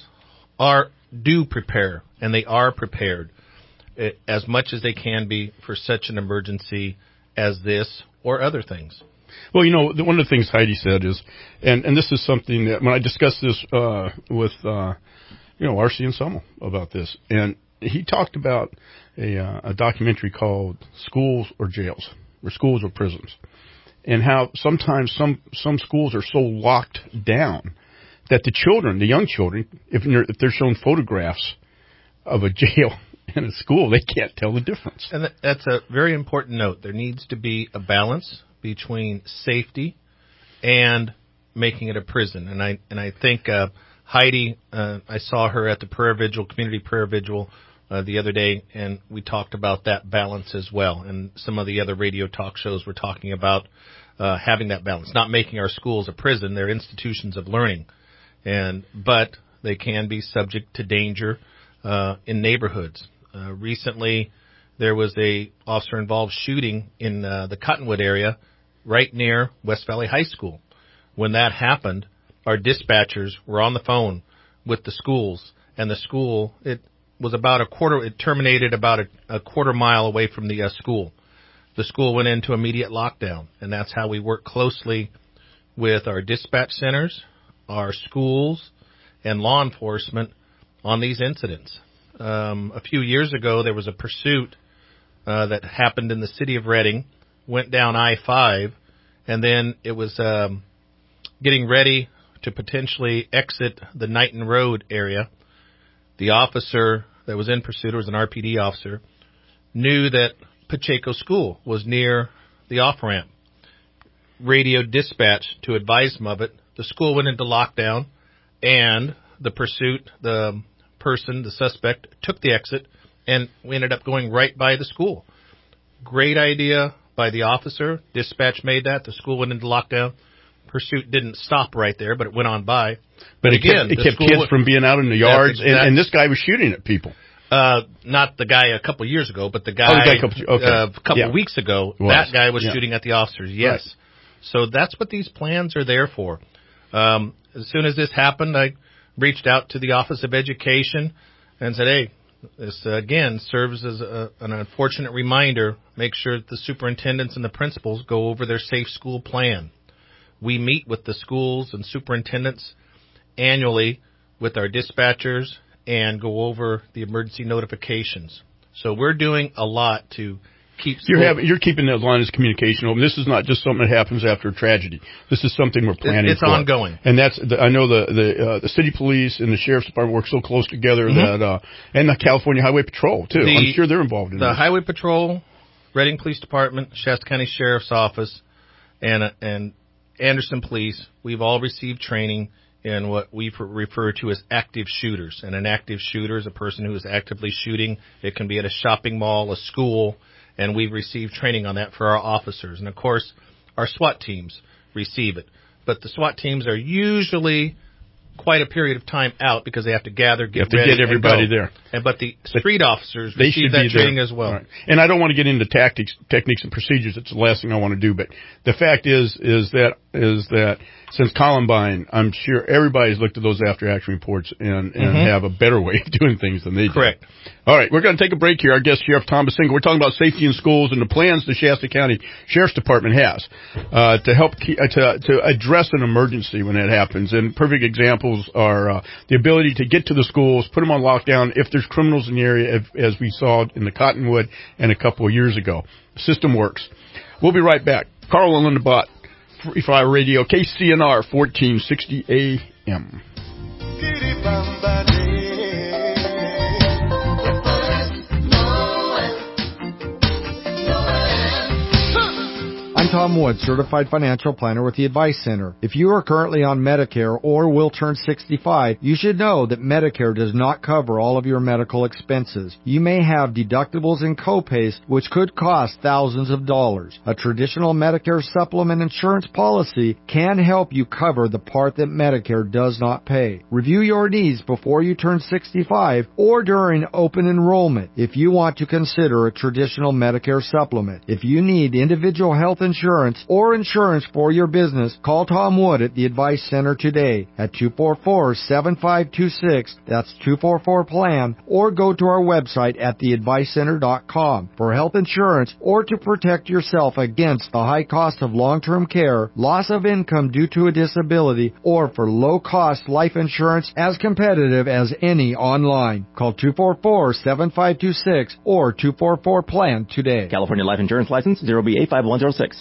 do prepare, and they are prepared as much as they can be for such an emergency as this or other things. Well, one of the things Heidi said is, and this is something that when I discussed this with R.C. and Summel about this, and he talked about a documentary called Schools or Jails, or Schools or Prisons, and how sometimes some schools are so locked down that the young children, if they're shown photographs of a jail in a school, they can't tell the difference. And that's a very important note. There needs to be a balance between safety and making it a prison. And I think Heidi, I saw her at the community prayer vigil the other day, and we talked about that balance as well. And some of the other radio talk shows were talking about having that balance, not making our schools a prison. They're institutions of learning, but they can be subject to danger in neighborhoods. Recently, there was a officer-involved shooting in the Cottonwood area, right near West Valley High School. When that happened, our dispatchers were on the phone with the schools, and the school, it terminated about a quarter mile away from the school. The school went into immediate lockdown, and that's how we work closely with our dispatch centers, our schools, and law enforcement on these incidents. A few years ago, there was a pursuit that happened in the city of Reading, went down I-5, and then it was getting ready to potentially exit the Knighton Road area. The officer that was in pursuit, was an RPD officer, knew that Pacheco School was near the off-ramp. Radioed dispatch to advise him of it. The school went into lockdown, and the suspect, took the exit, and we ended up going right by the school. Great idea by the officer. Dispatch made that. The school went into lockdown. Pursuit didn't stop right there, but it went on by. But it kept kids from being out in the yards, and this guy was shooting at people. Not the guy a couple years ago, but the guy, a couple weeks ago, that guy was shooting at the officers, yes. Right. So that's what these plans are there for. As soon as this happened, I reached out to the Office of Education and said, hey, this, again, serves as an unfortunate reminder. Make sure that the superintendents and the principals go over their safe school plan. We meet with the schools and superintendents annually with our dispatchers and go over the emergency notifications. So we're doing a lot to keep... You're keeping those lines of communication open. This is not just something that happens after a tragedy. This is something we're planning It's ongoing. And that's, I know the city police and the sheriff's department work so close together that, and the California Highway Patrol, too. I'm sure they're involved in this. The Highway Patrol, Redding Police Department, Shasta County Sheriff's Office, and Anderson Police, we've all received training in what we refer to as active shooters. And an active shooter is a person who is actively shooting. It can be at a shopping mall, a school, and we've received training on that for our officers. And, of course, our SWAT teams receive it. But the SWAT teams are usually quite a period of time out because they have to gather, get everybody there. But the street officers receive that training as well. Right. And I don't want to get into techniques and procedures. It's the last thing I want to do. But the fact is that since Columbine, I'm sure everybody's looked at those after-action reports and have a better way of doing things than they do. Correct. All right, we're going to take a break here. Our guest, Sheriff Tom Basinga. We're talking about safety in schools and the plans the Shasta County Sheriff's Department has to help to address an emergency when that happens. And perfect examples are the ability to get to the schools, put them on lockdown if there's criminals in the area, as we saw in the Cottonwood and a couple of years ago. The system works. We'll be right back. Carl and Linda Bott, Free Fire Radio, KCNR, 1460 AM. I'm Tom Wood, Certified Financial Planner with the Advice Center. If you are currently on Medicare or will turn 65, you should know that Medicare does not cover all of your medical expenses. You may have deductibles and copays which could cost thousands of dollars. A traditional Medicare supplement insurance policy can help you cover the part that Medicare does not pay. Review your needs before you turn 65 or during open enrollment if you want to consider a traditional Medicare supplement. If you need individual health insurance or insurance for your business, call Tom Wood at the Advice Center today at 244-7526. That's 244-PLAN, or go to our website at theadvicecenter.com for health insurance or to protect yourself against the high cost of long-term care, loss of income due to a disability, or for low-cost life insurance as competitive as any online. Call 244-7526 or 244-PLAN today. California Life Insurance License 0B85106.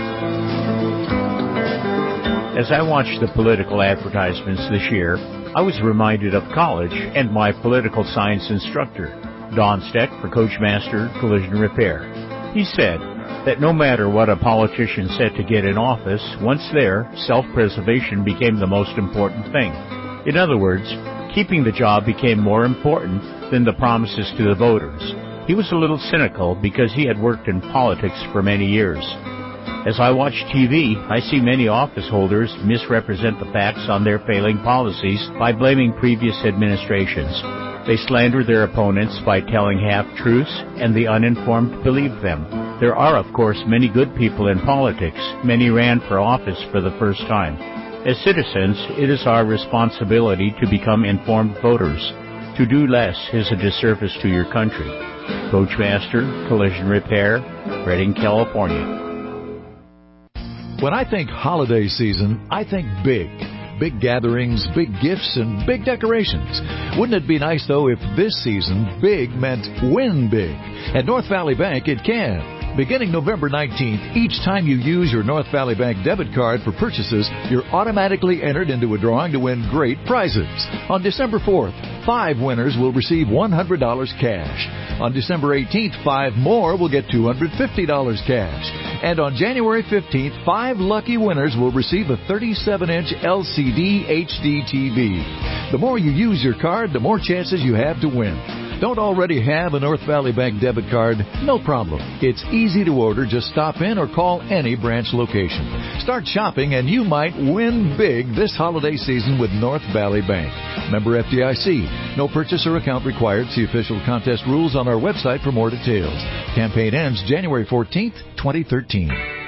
As I watched the political advertisements this year, I was reminded of college and my political science instructor, Don Steck for Coachmaster Collision Repair. He said that no matter what a politician said to get in office, once there, self-preservation became the most important thing. In other words, keeping the job became more important than the promises to the voters. He was a little cynical because he had worked in politics for many years. As I watch TV, I see many office holders misrepresent the facts on their failing policies by blaming previous administrations. They slander their opponents by telling half-truths, and the uninformed believe them. There are, of course, many good people in politics. Many ran for office for the first time. As citizens, it is our responsibility to become informed voters. To do less is a disservice to your country. Coachmaster Collision Repair, Redding, California. When I think holiday season, I think big. Big gatherings, big gifts, and big decorations. Wouldn't it be nice, though, if this season big meant win big? At North Valley Bank, it can. Beginning November 19th, each time you use your North Valley Bank debit card for purchases, you're automatically entered into a drawing to win great prizes. On December 4th, 5 winners will receive $100 cash. On December 18th, 5 more will get $250 cash. And on January 15th, 5 lucky winners will receive a 37-inch LCD HD TV. The more you use your card, the more chances you have to win. Don't already have a North Valley Bank debit card? No problem. It's easy to order. Just stop in or call any branch location. Start shopping and you might win big this holiday season with North Valley Bank. Member FDIC. No purchase or account required. See official contest rules on our website for more details. Campaign ends January 14th, 2013.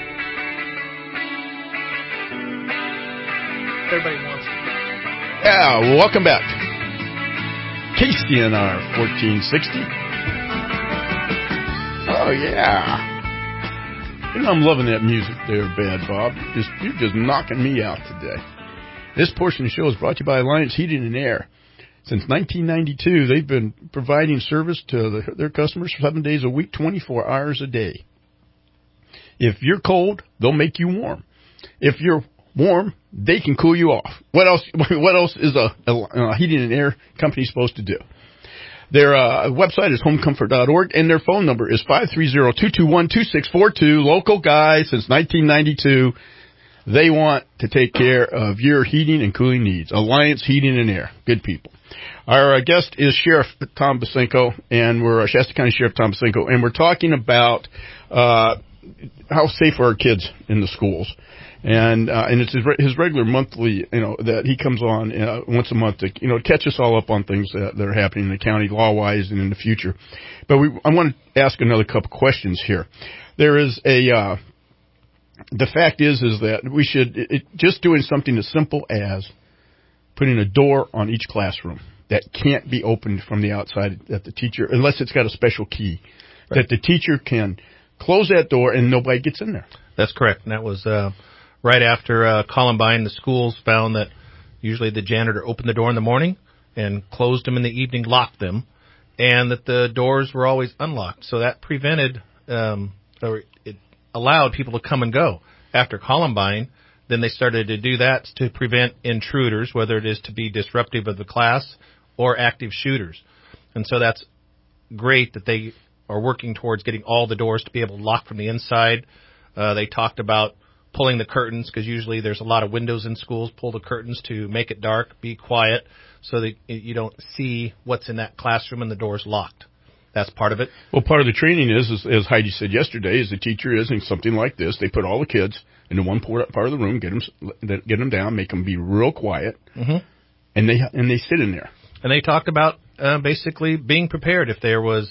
Everybody wants it. Yeah, welcome back. KCNR 1460. Oh, yeah. You know, I'm loving that music there, Bad Bob. You're just knocking me out today. This portion of the show is brought to you by Alliance Heating and Air. Since 1992, they've been providing service to their customers 7 days a week, 24 hours a day. If you're cold, they'll make you warm. If you're warm, they can cool you off. What else is a heating and air company supposed to do? Their website is homecomfort.org, and their phone number is 530-221-2642. Local guys since 1992. They want to take care of your heating and cooling needs. Alliance Heating and Air. Good people. Our guest is Sheriff Tom Bosinko, and we're Shasta County Sheriff Tom Bosinko, and we're talking about how safe are our kids in the schools. And it's his regular monthly, that he comes on once a month to, catch us all up on things that are happening in the county law-wise and in the future. But I want to ask another couple questions here. There is the fact is that we should, just doing something as simple as putting a door on each classroom that can't be opened from the outside that the teacher, unless it's got a special key, right, that the teacher can close that door and nobody gets in there. That's correct. And that was right after Columbine. The schools found that usually the janitor opened the door in the morning and closed them in the evening, locked them, and that the doors were always unlocked. So that prevented, or it allowed people to come and go. After Columbine, then they started to do that to prevent intruders, whether it is to be disruptive of the class or active shooters. And so that's great that they are working towards getting all the doors to be able to lock from the inside. They talked about pulling the curtains, because usually there's a lot of windows in schools. Pull the curtains to make it dark, be quiet, so that you don't see what's in that classroom and the door's locked. That's part of it. Well, part of the training is, as Heidi said yesterday, is the teacher is in something like this. They put all the kids into one part of the room, get them down, make them be real quiet, and they sit in there. And they talked about basically being prepared if there was.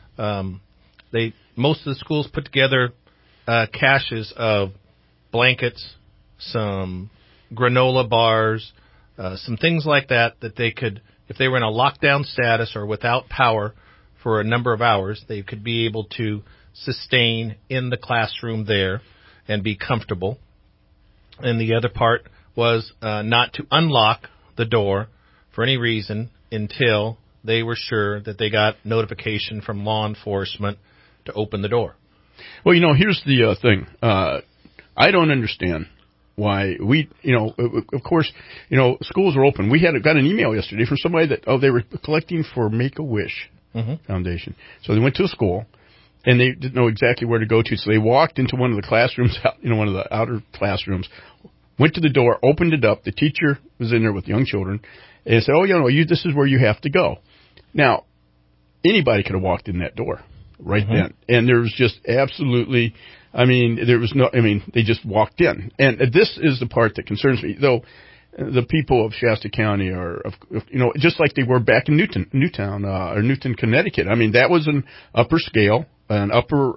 Most of the schools put together caches of blankets, some granola bars, some things like that they could, if they were in a lockdown status or without power for a number of hours, they could be able to sustain in the classroom there and be comfortable. And the other part was not to unlock the door for any reason until they were sure that they got notification from law enforcement to open the door. Well, here's the thing. I don't understand why we, of course, schools are open. We got an email yesterday from somebody that, they were collecting for Make-A-Wish Foundation. So they went to a school, and they didn't know exactly where to go to. So they walked into one of the classrooms, one of the outer classrooms, went to the door, opened it up. The teacher was in there with young children, and said, this is where you have to go. Now, anybody could have walked in that door right then. And there was just absolutely, they just walked in. And this is the part that concerns me, though. The people of Shasta County are, just like they were back in Newton, Connecticut. That was an upper scale, an upper,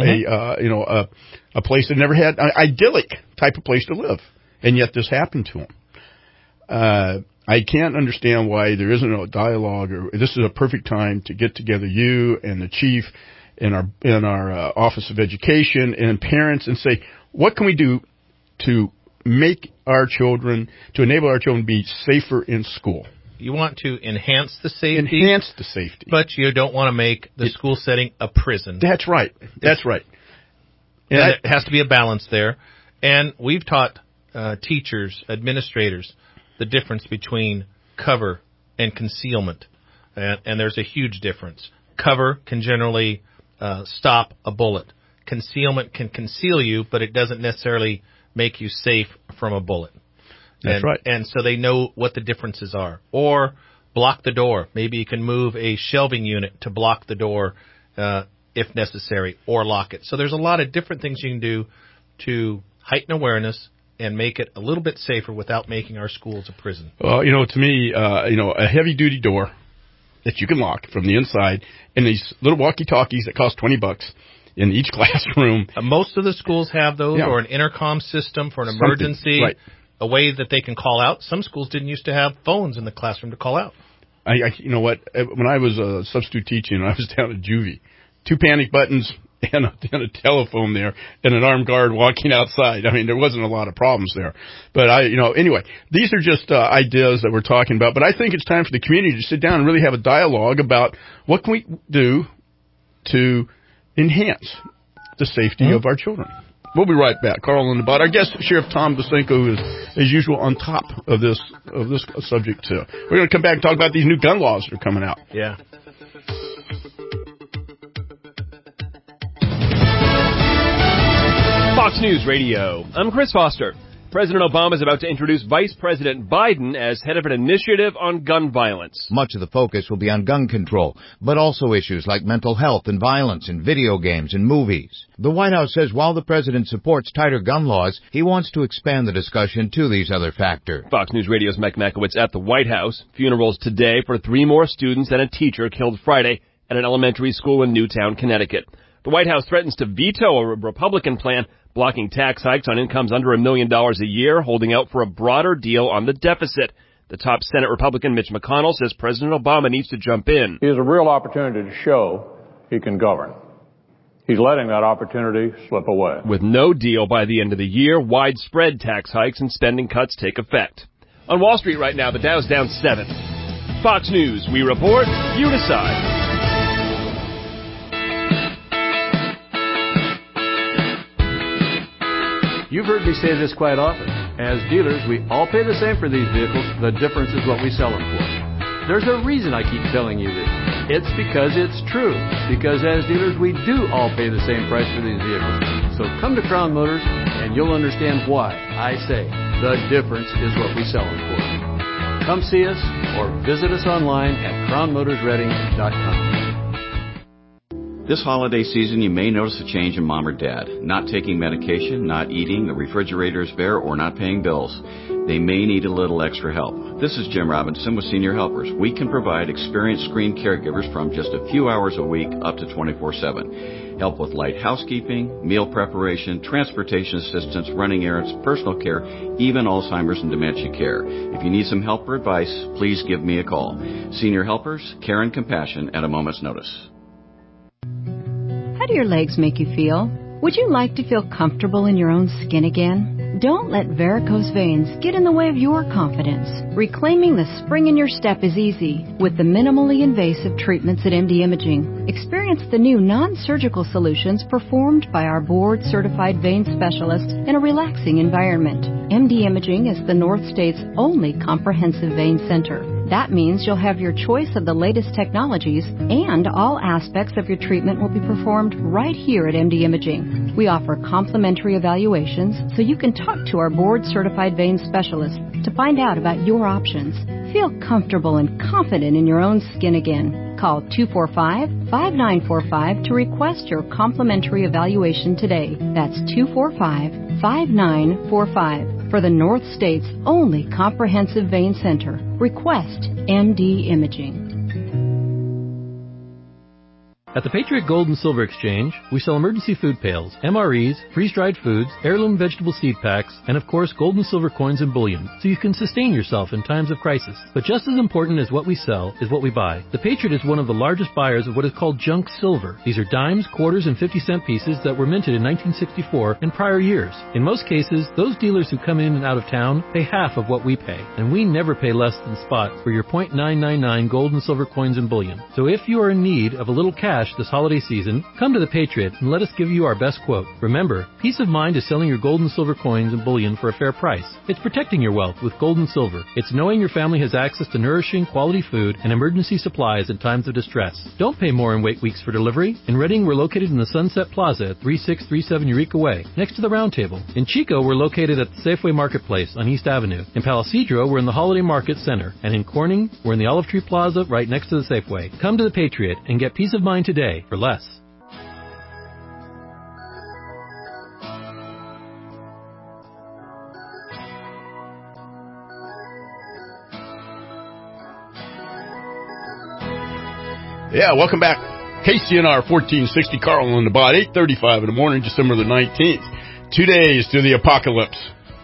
a place that never had an idyllic type of place to live, and yet this happened to them. I can't understand why there isn't a dialogue, or this is a perfect time to get together, you and the chief, in our Office of Education and parents, and say, what can we do to make our children, to enable our children to be safer in school? You want to enhance the safety. Enhance the safety. But you don't want to make the school setting a prison. That's right. That's right. And it has to be a balance there. And we've taught teachers, administrators, the difference between cover and concealment. And there's a huge difference. Cover can generally stop a bullet. Concealment can conceal you, but it doesn't necessarily make you safe from a bullet. That's right. And so they know what the differences are. Or block the door. Maybe you can move a shelving unit to block the door if necessary, or lock it. So there's a lot of different things you can do to heighten awareness and make it a little bit safer without making our schools a prison. Well, to me, a heavy-duty door that you can lock from the inside, and these little walkie-talkies that cost $20 in each classroom. Most of the schools have those, or an intercom system for an emergency, right. A way that they can call out. Some schools didn't used to have phones in the classroom to call out. You know what? When I was a substitute teaching, I was down at Juvie, 2 panic buttons and a telephone there, and an armed guard walking outside. I mean, there wasn't a lot of problems there. But anyway, these are just ideas that we're talking about. But I think it's time for the community to sit down and really have a dialogue about what can we do to enhance the safety of our children. We'll be right back. Carl and about our guest, Sheriff Tom Bosenko, is as usual on top of this subject too. We're going to come back and talk about these new gun laws that are coming out. Yeah. Fox News Radio. I'm Chris Foster. President Obama is about to introduce Vice President Biden as head of an initiative on gun violence. Much of the focus will be on gun control, but also issues like mental health and violence in video games and movies. The White House says while the president supports tighter gun laws, he wants to expand the discussion to these other factors. Fox News Radio's Mike Makowitz at the White House. Funerals today for 3 more students and a teacher killed Friday at an elementary school in Newtown, Connecticut. The White House threatens to veto a Republican plan blocking tax hikes on incomes under $1 million a year, holding out for a broader deal on the deficit. The top Senate Republican Mitch McConnell says President Obama needs to jump in. He has a real opportunity to show he can govern. He's letting that opportunity slip away. With no deal by the end of the year, widespread tax hikes and spending cuts take effect. On Wall Street right now, the Dow's down 7. Fox News, we report, you decide. You've heard me say this quite often. As dealers, we all pay the same for these vehicles. The difference is what we sell them for. There's a reason I keep telling you this. It's because it's true. Because as dealers, we do all pay the same price for these vehicles. So come to Crown Motors and you'll understand why I say the difference is what we sell them for. Come see us or visit us online at crownmotorsreading.com. This holiday season, you may notice a change in mom or dad. Not taking medication, not eating, the refrigerator is bare, or not paying bills. They may need a little extra help. This is Jim Robinson with Senior Helpers. We can provide experienced screened caregivers from just a few hours a week up to 24/7. Help with light housekeeping, meal preparation, transportation assistance, running errands, personal care, even Alzheimer's and dementia care. If you need some help or advice, please give me a call. Senior Helpers, care and compassion at a moment's notice. How do your legs make you feel? Would you like to feel comfortable in your own skin again? Don't let varicose veins get in the way of your confidence. Reclaiming the spring in your step is easy with the minimally invasive treatments at MD Imaging. Experience the new non-surgical solutions performed by our board-certified vein specialists in a relaxing environment. MD Imaging is the North State's only comprehensive vein center. That means you'll have your choice of the latest technologies, and all aspects of your treatment will be performed right here at MD Imaging. We offer complimentary evaluations so you can talk to our board-certified vein specialist to find out about your options. Feel comfortable and confident in your own skin again. Call 245-5945 to request your complimentary evaluation today. That's 245-5945. For the North State's only comprehensive vein center. Request MD Imaging. At the Patriot Gold and Silver Exchange, we sell emergency food pails, MREs, freeze-dried foods, heirloom vegetable seed packs, and of course gold and silver coins and bullion, so you can sustain yourself in times of crisis. But just as important as what we sell is what we buy. The Patriot is one of the largest buyers of what is called junk silver. These are dimes, quarters, and 50-cent pieces that were minted in 1964 and prior years. In most cases, those dealers who come in and out of town pay half of what we pay, and we never pay less than spot for your .999 gold and silver coins and bullion. So if you are in need of a little cash, cash this holiday season, come to the Patriot and let us give you our best quote. Remember, peace of mind is selling your gold and silver coins and bullion for a fair price. It's protecting your wealth with gold and silver. It's knowing your family has access to nourishing, quality food and emergency supplies in times of distress. Don't pay more and wait weeks for delivery. In Reading, we're located in the Sunset Plaza at 3637 Eureka Way, next to the Round Table. In Chico, we're located at the Safeway Marketplace on East Avenue. In Palo Cedro, we're in the Holiday Market Center. And in Corning, we're in the Olive Tree Plaza right next to the Safeway. Come to the Patriot and get peace of mind today for less. Yeah, welcome back. KCNR 1460, Carl on the bot, 8:35 in the morning, December the 19th. 2 days to the apocalypse.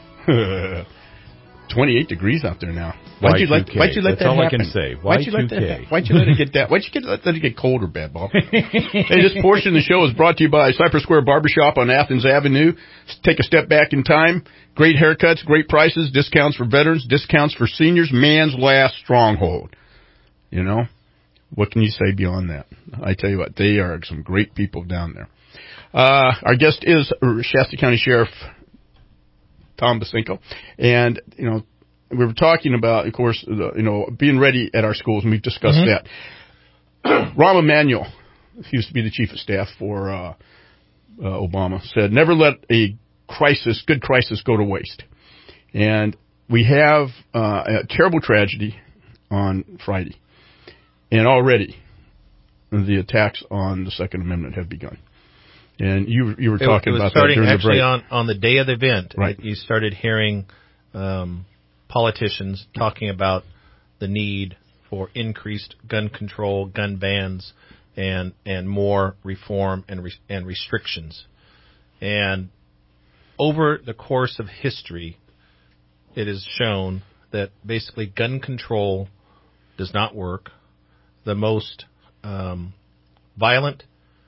28 degrees out there now. Why'd you let that happen? That's all I can say. Why'd you let it get that? Why'd you let it get colder, bad ball? Hey, this portion of the show is brought to you by Cypress Square Barbershop on Athens Avenue. Take a step back in time. Great haircuts, great prices, discounts for veterans, discounts for seniors, man's last stronghold. You know? What can you say beyond that? I tell you what, they are some great people down there. Our guest is Shasta County Sheriff Tom Bacinko. And, you know, we were talking about, of course, being ready at our schools, and we've discussed that. Rahm Emanuel, who used to be the chief of staff for Obama, said, never let a good crisis go to waste. And we have a terrible tragedy on Friday. And already the attacks on the Second Amendment have begun. And you were talking about that during the break. Actually, on the day of the event, right. You started hearing politicians talking about the need for increased gun control, gun bans, and more reform and restrictions. And over the course of history, it is shown that basically gun control does not work. The most violent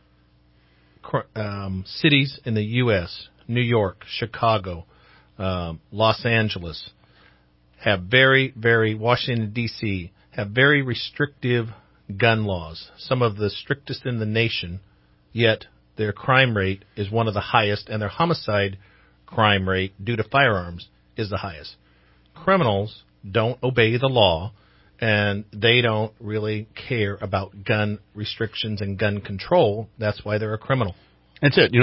cities in the U.S., New York, Chicago, Los Angeles, have Washington, D.C., have very restrictive gun laws, some of the strictest in the nation, yet their crime rate is one of the highest, and their homicide crime rate due to firearms is the highest. Criminals don't obey the law, and they don't really care about gun restrictions and gun control. That's why they're a criminal. That's it.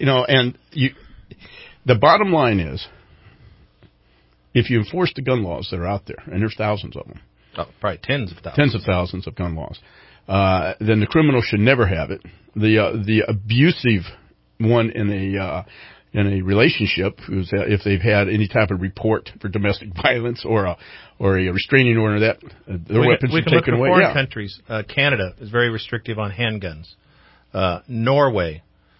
The bottom line is, if you enforce the gun laws that are out there, and there's thousands of them. Oh, probably tens of thousands. Tens of thousands of gun laws. Then the criminal should never have it. The abusive one in a relationship, if they've had any type of report for domestic violence or a restraining order, that their weapons are taken away. Foreign countries. Canada is very restrictive on handguns. Norway,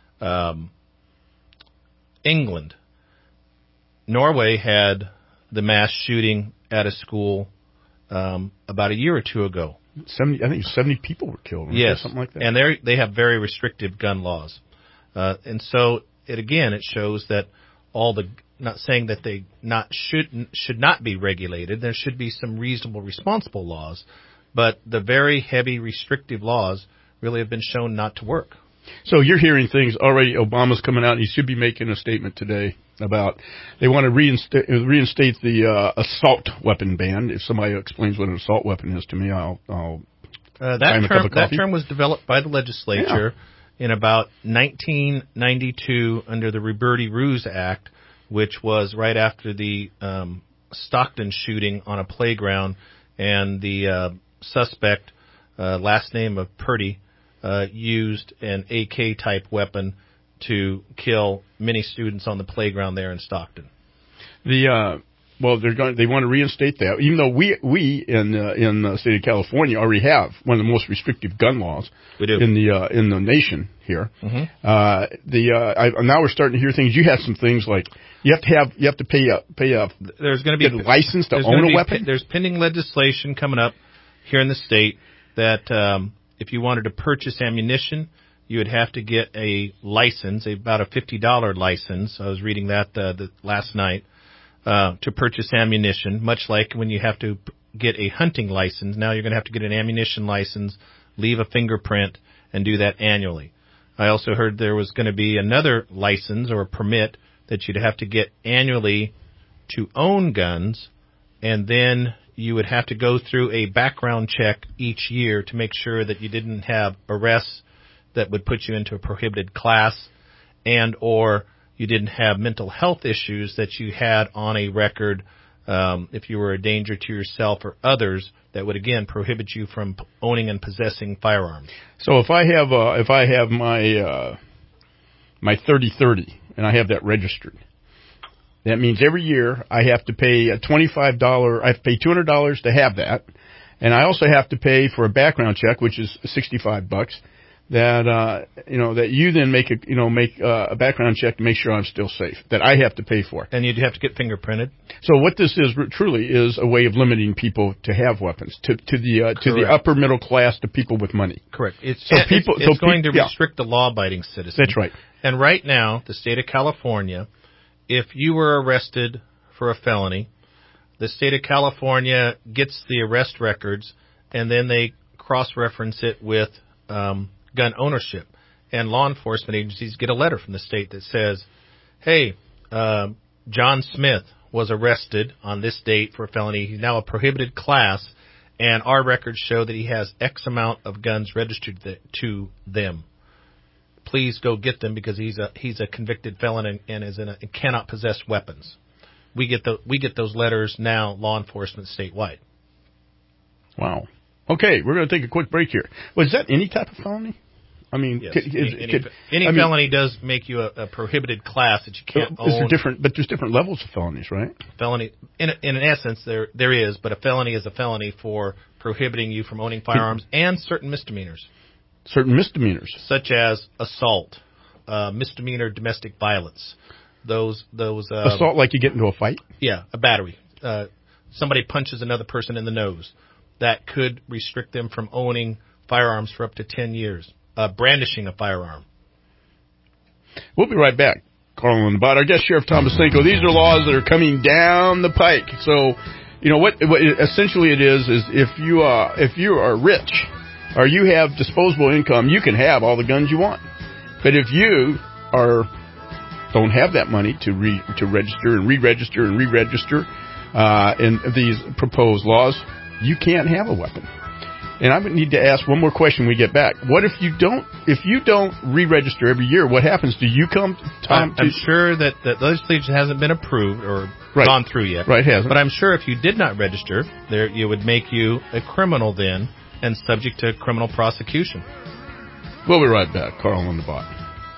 England. Norway had the mass shooting at a school about a year or two ago. 70 people were killed. Yes, something like that. And they have very restrictive gun laws, and so it shows that not saying that they should not be regulated. There should be some reasonable, responsible laws, but the very heavy restrictive laws really have been shown not to work. So you're hearing things already. Obama's coming out, and he should be making a statement today about they want to reinstate the assault weapon ban. If somebody explains what an assault weapon is to me, I'll that term was developed by the legislature in about 1992 under the Roberti-Ruse Act, which was right after the Stockton shooting on a playground, and the suspect, last name of Purdy, used an AK-type weapon to kill many students on the playground there in Stockton. They want to reinstate that, even though we in the state of California already have one of the most restrictive gun laws we do. in the nation here. Mm-hmm. Now we're starting to hear things. You have some things like you have to pay there's going to be a license to own a weapon. There's pending legislation coming up here in the state that if you wanted to purchase ammunition, you would have to get a license, about a $50 license. I was reading that last night. To purchase ammunition, much like when you have to get a hunting license. Now you're going to have to get an ammunition license, leave a fingerprint, and do that annually. I also heard there was going to be another license or permit that you'd have to get annually to own guns, and then you would have to go through a background check each year to make sure that you didn't have arrests that would put you into a prohibited class, and or you didn't have mental health issues that you had on a record if you were a danger to yourself or others that would, again, prohibit you from owning and possessing firearms. So if I have my my 30-30 and I have that registered, that means every year I have to pay a $25. I have to pay $200 to have that, and I also have to pay for a background check, which is $65. That that you then make a background check to make sure I'm still safe. That I have to pay for, and you'd have to get fingerprinted. So what this is truly is a way of limiting people to have weapons to the upper middle class, to people with money. Correct. It's It's going to restrict the law-abiding citizen. That's right. And right now, the state of California, if you were arrested for a felony, the state of California gets the arrest records, and then they cross-reference it with gun ownership, and law enforcement agencies get a letter from the state that says, hey, John Smith was arrested on this date for a felony. He's now a prohibited class, and our records show that he has X amount of guns registered to them. Please go get them because he's a convicted felon and cannot possess weapons. We get those letters now, law enforcement statewide. Wow. Okay, we're going to take a quick break here. Was that any type of felony? I mean, yes. Any felony does make you a prohibited class that you can't own. But there's different levels of felonies, right? Felony, in essence, there is, but a felony is a felony for prohibiting you from owning firearms and certain misdemeanors. Certain misdemeanors, such as assault, misdemeanor domestic violence. Those assault, like you get into a fight. Yeah, a battery. Somebody punches another person in the nose. That could restrict them from owning firearms for up to 10 years. Brandishing a firearm. We'll be right back. Carl on the bot. Our guest, Sheriff Thomas Slinko. These are laws that are coming down the pike. So, what essentially it is if you are rich or you have disposable income, you can have all the guns you want. But if you don't have that money to register and re-register and re-register in these proposed laws, you can't have a weapon. And I would need to ask one more question when we get back. What if you don't re-register every year? What happens? Do you come time to... I'm sure that the legislation hasn't been approved or gone through yet. Right, hasn't. But I'm sure if you did not register, it would make you a criminal then and subject to criminal prosecution. We'll be right back. Carl on the bot.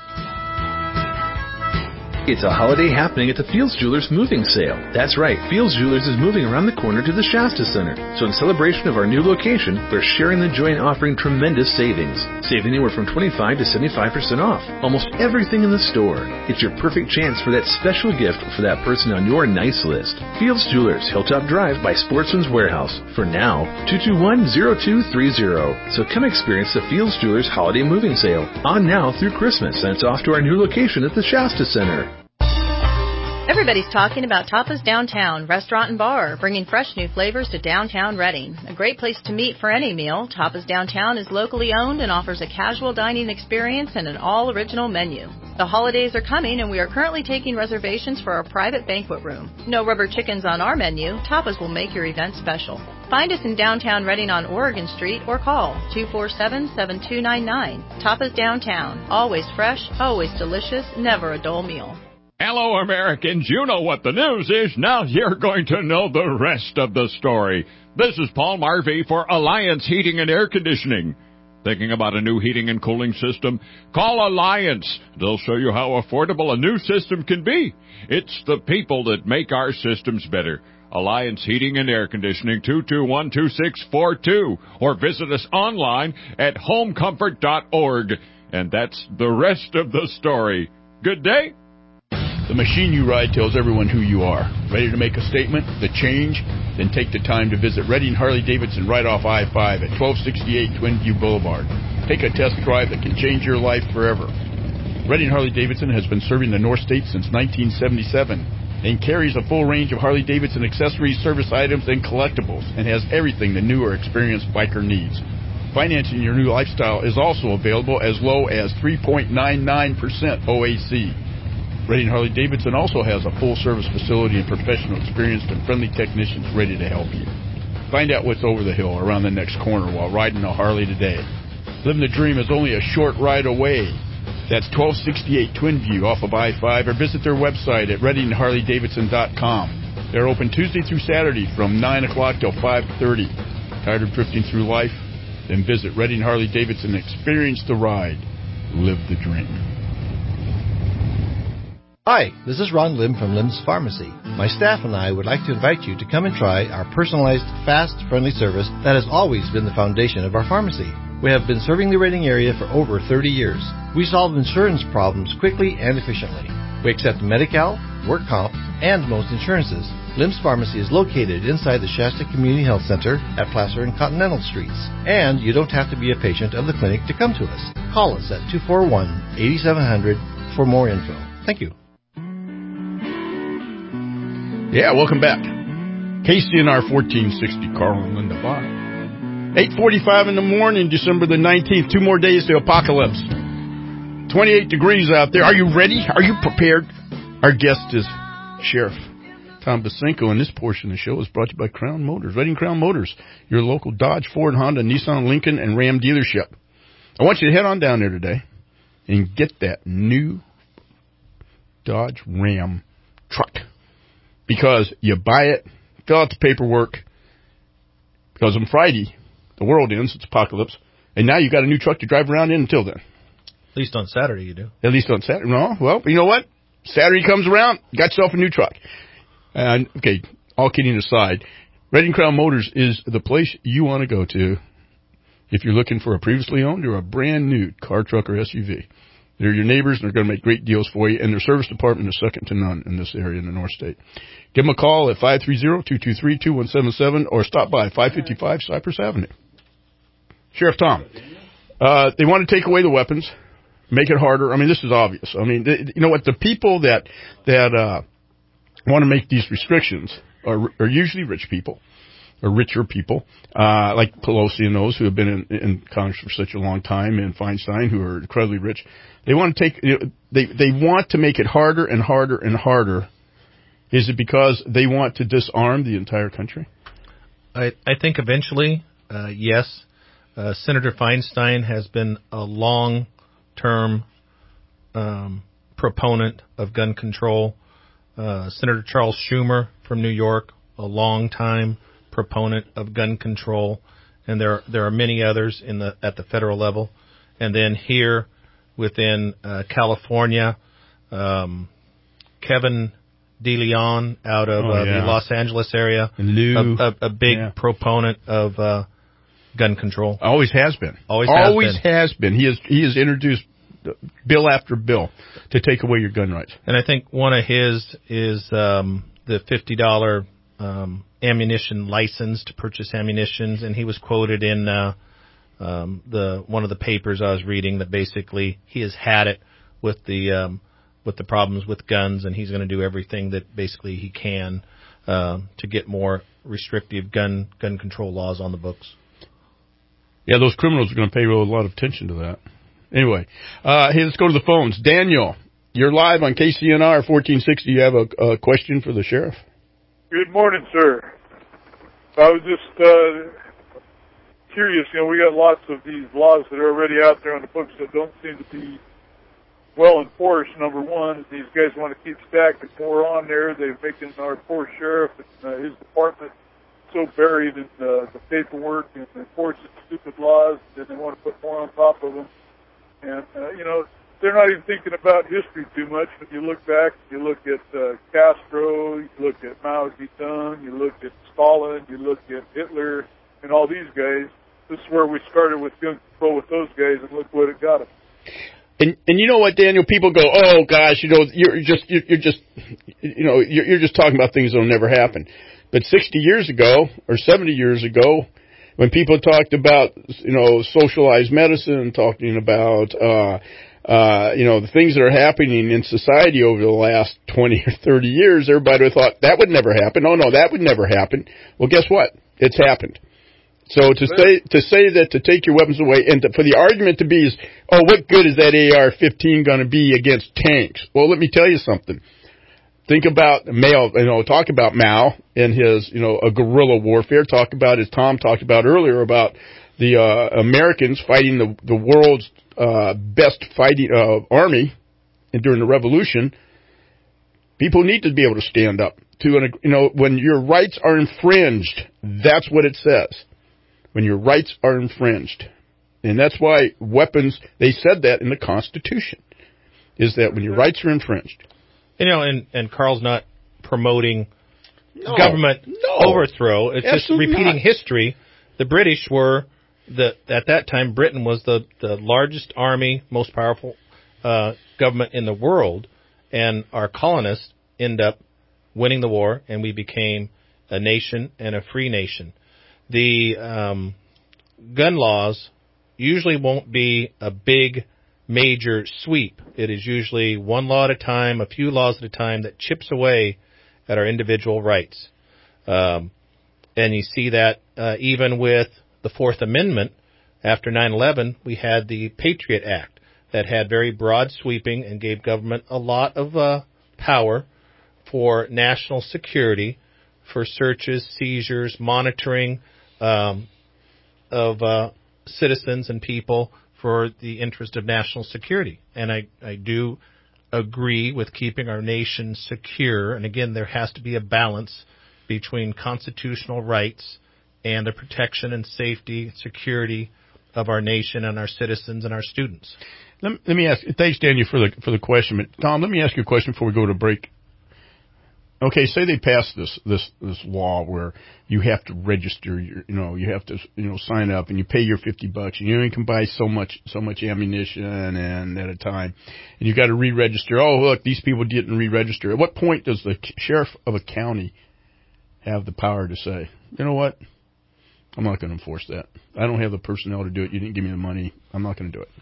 It's a holiday happening at the Fields Jewelers moving sale. That's right, Fields Jewelers is moving around the corner to the Shasta Center. So in celebration of our new location, we're sharing the joy and offering tremendous savings. Save anywhere from 25 to 75% off. Almost everything in the store. It's your perfect chance for that special gift for that person on your nice list. Fields Jewelers, Hilltop Drive by Sportsman's Warehouse. For now, 221-0230. So come experience the Fields Jewelers holiday moving sale. On now through Christmas, and it's off to our new location at the Shasta Center. Everybody's talking about Tapas Downtown, restaurant and bar, bringing fresh new flavors to downtown Reading. A great place to meet for any meal, Tapas Downtown is locally owned and offers a casual dining experience and an all-original menu. The holidays are coming, and we are currently taking reservations for our private banquet room. No rubber chickens on our menu. Tapas will make your event special. Find us in downtown Reading on Oregon Street or call 247-7299. Tapas Downtown. Always fresh, always delicious, never a dull meal. Hello, Americans. You know what the news is. Now you're going to know the rest of the story. This is Paul Marvey for Alliance Heating and Air Conditioning. Thinking about a new heating and cooling system? Call Alliance. They'll show you how affordable a new system can be. It's the people that make our systems better. Alliance Heating and Air Conditioning, 221-2642. Or visit us online at homecomfort.org. And that's the rest of the story. Good day. The machine you ride tells everyone who you are. Ready to make a statement? The change? Then take the time to visit Reading Harley-Davidson right off I-5 at 1268 Twinview Boulevard. Take a test drive that can change your life forever. Reading Harley-Davidson has been serving the North State since 1977 and carries a full range of Harley-Davidson accessories, service items, and collectibles, and has everything the new or experienced biker needs. Financing your new lifestyle is also available as low as 3.99% OAC. Redding Harley-Davidson also has a full-service facility and professional, experienced, and friendly technicians ready to help you. Find out what's over the hill around the next corner while riding a Harley today. Living the Dream is only a short ride away. That's 1268 Twin View off of I-5, or visit their website at ReddingHarley-Davidson.com. They're open Tuesday through Saturday from 9 o'clock till 5:30. Tired of drifting through life? Then visit Redding Harley-Davidson and experience the ride. Live the dream. Hi, this is Ron Lim from Lim's Pharmacy. My staff and I would like to invite you to come and try our personalized, fast, friendly service that has always been the foundation of our pharmacy. We have been serving the Redding area for over 30 years. We solve insurance problems quickly and efficiently. We accept Medi-Cal, work comp, and most insurances. Lim's Pharmacy is located inside the Shasta Community Health Center at Placer and Continental Streets. And you don't have to be a patient of the clinic to come to us. Call us at 241-8700 for more info. Thank you. Yeah, welcome back. KCNR 1460, Carl and Linda Bach. 8:45 in the morning, December the 19th. 2 more days to apocalypse. 28 degrees out there. Are you ready? Are you prepared? Our guest is Sheriff Tom Basenko, and this portion of the show is brought to you by Crown Motors. Redding Crown Motors, your local Dodge, Ford, Honda, Nissan, Lincoln, and Ram dealership. I want you to head on down there today and get that new Dodge Ram truck. Because you buy it, fill out the paperwork, because on Friday, the world ends, it's apocalypse, and now you got a new truck to drive around in until then. At least on Saturday you do. At least on Saturday. No, well, you know what? Saturday comes around, you got yourself a new truck. And, okay, all kidding aside, Redding Crown Motors is the place you want to go to if you're looking for a previously owned or a brand new car, truck, or SUV. They're your neighbors, and they're going to make great deals for you, and their service department is second to none in this area in the North State. Give them a call at 530-223-2177 or stop by 555 Cypress Avenue. Sheriff Tom, they want to take away the weapons, make it harder. I mean, this is obvious. I mean, you know what? The people that want to make these restrictions are usually rich people. Or richer people, like Pelosi and those who have been in Congress for such a long time, and Feinstein, who are incredibly rich. They want to take, they want to make it harder and harder and harder. Is it because they want to disarm the entire country? I think eventually, yes. Senator Feinstein has been a long-term proponent of gun control. Senator Charles Schumer from New York, a long-time proponent of gun control, and there are many others at the federal level, and then here within California, Kevin DeLeon out of the Los Angeles area, a big proponent of gun control. Always has been. Always has been. He has introduced bill after bill to take away your gun rights. And I think one of his is the $50 ammunition license to purchase ammunitions, and he was quoted in one of the papers I was reading that basically he has had it with the problems with guns, and he's going to do everything that basically he can to get more restrictive gun control laws on the books. Yeah, those criminals are going to pay a lot of attention to that. Anyway, hey, let's go to the phones. Daniel, you're live on KCNR 1460. You have a question for the sheriff? Good morning, sir. I was just curious. You know, we got lots of these laws that are already out there on the books that don't seem to be well enforced. Number one, these guys want to keep stacking more on there. They're making our poor sheriff and his department so buried in the paperwork and enforcing stupid laws that they want to put more on top of them. And, you know, they're not even thinking about history too much. When you look back, you look at Castro, you look at Mao Zedong, you look at Stalin, you look at Hitler, and all these guys. This is where we started with gun control with those guys, and look what it got us. And you know what, Daniel? People go, oh gosh, you know, you're just talking about things that'll never happen. But 60 years ago or 70 years ago, when people talked about, you know, socialized medicine, talking about, you know, the things that are happening in society over the last 20 or 30 years, everybody thought that would never happen. Oh, no, that would never happen. Well, guess what? It's happened. So to say that to take your weapons away, and for the argument to be is, oh, what good is that AR-15 going to be against tanks? Well, let me tell you something. Think about Mao. Talk about Mao and his, a guerrilla warfare. Talk about, as Tom talked about earlier, about the Americans fighting the world's best fighting army, and during the revolution. People need to be able to stand up to, when your rights are infringed. That's what it says. When your rights are infringed. And that's why weapons, they said that in the Constitution, is that when your rights are infringed. And Carl's not promoting government overthrow. It's Absolutely just repeating not. history. The British were, at that time, Britain was the largest army, most powerful government in the world, and our colonists end up winning the war, and we became a nation and a free nation. The gun laws usually won't be a big, major sweep. It is usually one law at a time, a few laws at a time, that chips away at our individual rights. And you see that even with the Fourth Amendment. After 9/11, we had the Patriot Act that had very broad sweeping and gave government a lot of power for national security, for searches, seizures, monitoring of citizens and people for the interest of national security. And I do agree with keeping our nation secure. And again, there has to be a balance between constitutional rights and the protection and safety, security of our nation and our citizens and our students. Let me ask. Thanks, Daniel, for the question. But Tom, let me ask you a question before we go to break. Okay, say they pass this law where you have to register you have to sign up and you pay your $50 and you only can buy so much ammunition and at a time, and you got to re-register. Oh, look, these people didn't re-register. At what point does the sheriff of a county have the power to say, you know what, I'm not going to enforce that. I don't have the personnel to do it. You didn't give me the money. I'm not going to do it.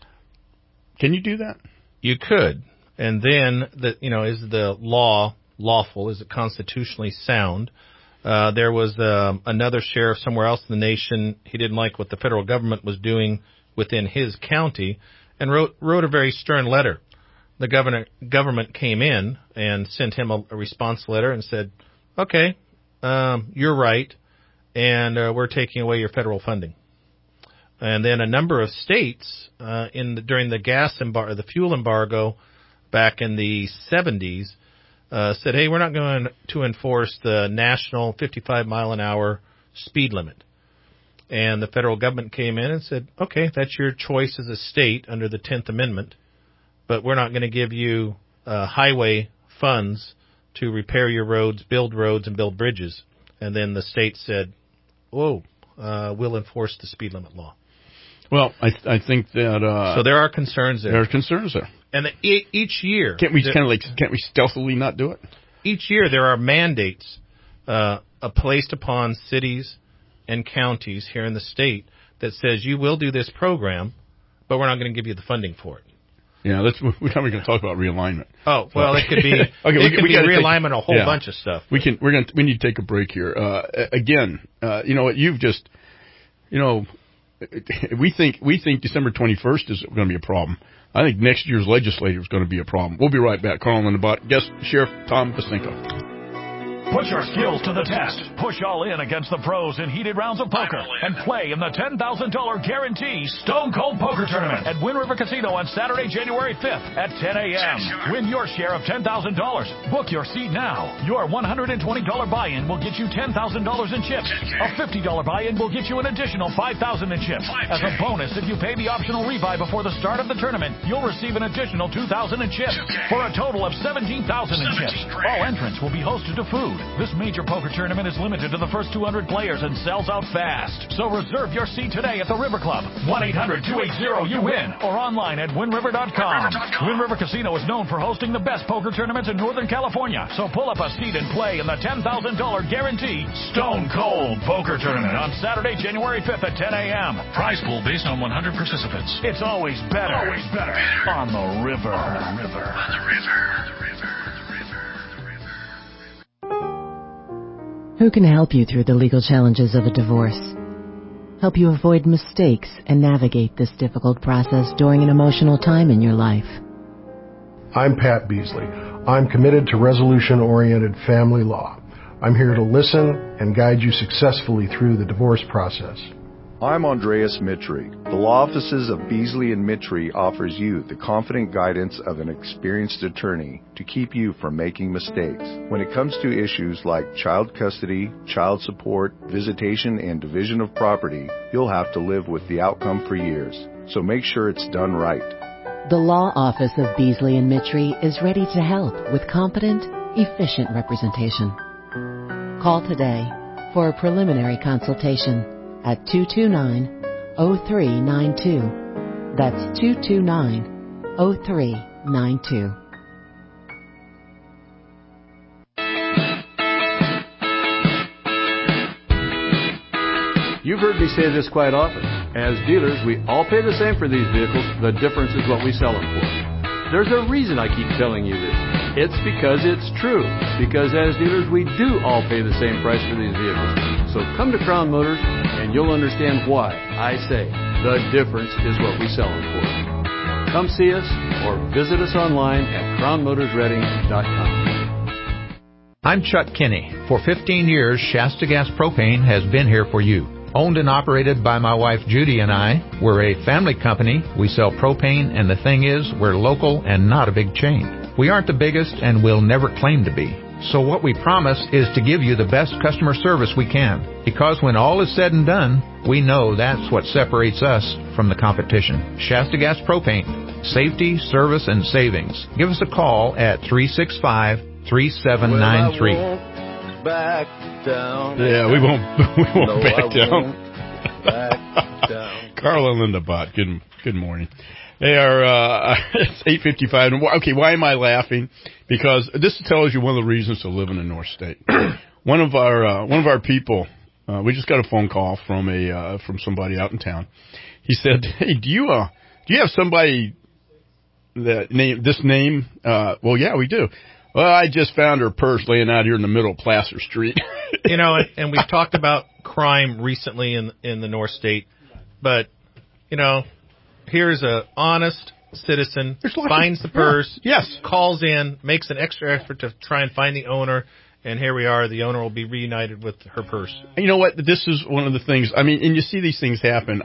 Can you do that? You could, and then is the law lawful? Is it constitutionally sound? There was another sheriff somewhere else in the nation. He didn't like what the federal government was doing within his county and wrote a very stern letter. The government came in and sent him a response letter and said, okay, you're right, and we're taking away your federal funding. And then a number of states during the fuel embargo back in the 70s said, hey, we're not going to enforce the national 55-mile-an-hour speed limit. And the federal government came in and said, okay, that's your choice as a state under the 10th Amendment, but we're not going to give you highway funds to repair your roads, and build bridges. And then the state said, whoa, we'll enforce the speed limit law. Well, I think that... so there are concerns there. There are concerns there. And each year... Can't we stealthily not do it? Each year there are mandates placed upon cities and counties here in the state that says you will do this program, but we're not going to give you the funding for it. Yeah, we're going to talk about realignment. Oh, well, it could be realignment, a whole bunch of stuff. We need to take a break here. Again, you've just, we think December 21st is going to be a problem. I think next year's legislature is going to be a problem. We'll be right back. Carl and about guest Sheriff Tom Basinko. Put your skills to the test. Push all in against the pros in heated rounds of poker and play in the $10,000 guarantee Stone Cold Poker Tournament at Wind River Casino on Saturday, January 5th at 10 a.m. Win your share of $10,000. Book your seat now. Your $120 buy-in will get you $10,000 in chips. A $50 buy-in will get you an additional $5,000 in chips. As a bonus, if you pay the optional rebuy before the start of the tournament, you'll receive an additional $2,000 in chips for a total of $17,000 in chips. All entrants will be hosted to food. This major poker tournament is limited to the first 200 players and sells out fast. So reserve your seat today at the River Club. 1-800-280-YOU-WIN or online at WindRiver.com. Wind River Casino is known for hosting the best poker tournaments in Northern California. So pull up a seat and play in the $10,000 guarantee Stone Cold Poker Tournament on Saturday, January 5th at 10 a.m. Prize pool based on 100 participants. It's always better. Always better. On the river. On the river. On the river. Who can help you through the legal challenges of a divorce? help you avoid mistakes and navigate this difficult process during an emotional time in your life. I'm Pat Beasley. I'm committed to resolution-oriented family law. I'm here to listen and guide you successfully through the divorce process. I'm Andreas Mitri. The law offices of Beasley and Mitri offers you the confident guidance of an experienced attorney to keep you from making mistakes. When it comes to issues like child custody, child support, visitation, and division of property, you'll have to live with the outcome for years. So make sure it's done right. The law office of Beasley and Mitri is ready to help with competent, efficient representation. Call today for a preliminary consultation at 229-0392. That's 229-0392. You've heard me say this quite often. As dealers, we all pay the same for these vehicles. The difference is what we sell them for. There's a reason I keep telling you this. It's because it's true. Because as dealers, we do all pay the same price for these vehicles. So come to Crown Motors and you'll understand why I say the difference is what we sell them for. Come see us or visit us online at crownmotorsreading.com. I'm Chuck Kinney. For 15 years, Shasta Gas Propane has been here for you. Owned and operated by my wife Judy and I, we're a family company. We sell propane, and the thing is, we're local and not a big chain. We aren't the biggest, and we'll never claim to be. So what we promise is to give you the best customer service we can. Because when all is said and done, we know that's what separates us from the competition. Shasta Gas Propane. Safety, service, and savings. Give us a call at 365-3793. Back down. Yeah, we won't back down. Back down. Carl and Linda Bott, good morning. They are, it's 8:55. Okay, why am I laughing? Because this tells you one of the reasons to live in the North State. One of our people, we just got a phone call from somebody out in town. He said, "Hey, do you have somebody that this name?" Well, yeah, we do. Well, I just found her purse laying out here in the middle of Placer Street. And we've talked about crime recently in the North State, but, here's a honest citizen, finds the purse, calls in, makes an extra effort to try and find the owner, and here we are. The owner will be reunited with her purse. You know what? This is one of the things. I mean, and you see these things happen.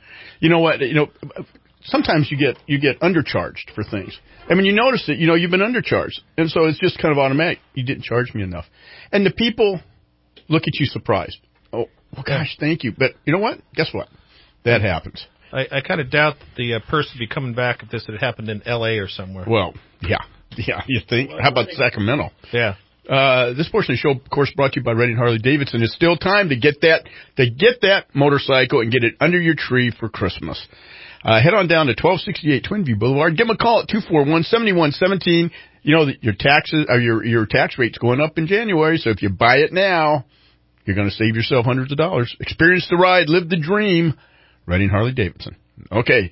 Sometimes you get undercharged for things. And when you notice it, you've been undercharged. And so it's just kind of automatic. You didn't charge me enough. And the people look at you surprised. Oh, well, gosh, thank you. But you know what? Guess what? That happens. I kind of doubt the purse would be coming back if this had happened in L.A. or somewhere. Well, yeah, you think? How about Sacramento? Yeah. This portion of the show, of course, brought to you by Reading Harley Davidson. It's still time to get that motorcycle and get it under your tree for Christmas. Head on down to 1268 Twin View Boulevard. Give them a call at 241-7117. Your taxes or your tax rate's going up in January, so if you buy it now, you're going to save yourself hundreds of dollars. Experience the ride, live the dream. Reading Harley Davidson. Okay,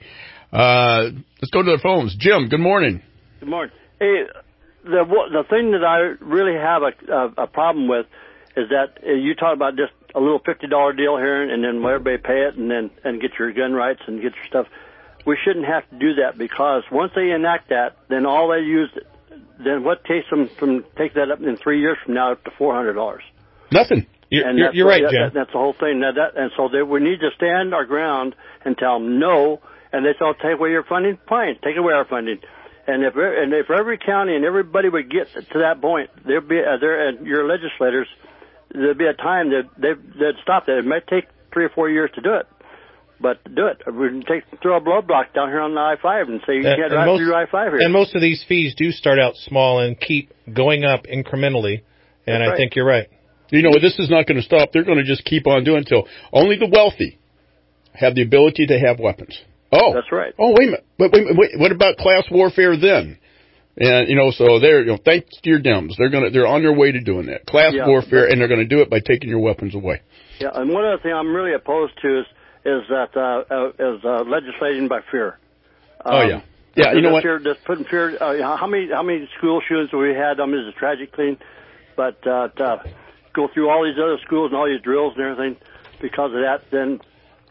let's go to the phones. Jim, good morning. Good morning. Hey, the thing that I really have a problem with is that you talk about just a little $50 deal here, and then everybody pay it, and get your gun rights and get your stuff. We shouldn't have to do that, because once they enact that, then all they use, then what takes them from take that up in 3 years from now up to $400? Nothing. You're right, Jim. That's the whole thing. And so we need to stand our ground and tell them no, and they say, take away your funding. Fine, take away our funding. And if every county and everybody would get to that point, there'd be your legislators. There'd be a time that they'd stop that. It might take 3 or 4 years to do it, but do it. We can throw a block down here on the I-5 and say you can't drive through I-5 here. And most of these fees do start out small and keep going up incrementally. And I think you're right. This is not going to stop. They're going to just keep on doing until only the wealthy have the ability to have weapons. Oh, that's right. Oh, wait a minute. Wait, what about class warfare then? And so they're thanks to your Dems, they're on their way to doing that class warfare, and they're going to do it by taking your weapons away. Yeah, and one other thing I'm really opposed to is legislating by fear. Yeah. You know what? Just putting fear. How many school shootings have we had? I mean, it's a tragic thing, but go through all these other schools and all these drills and everything because of that. Then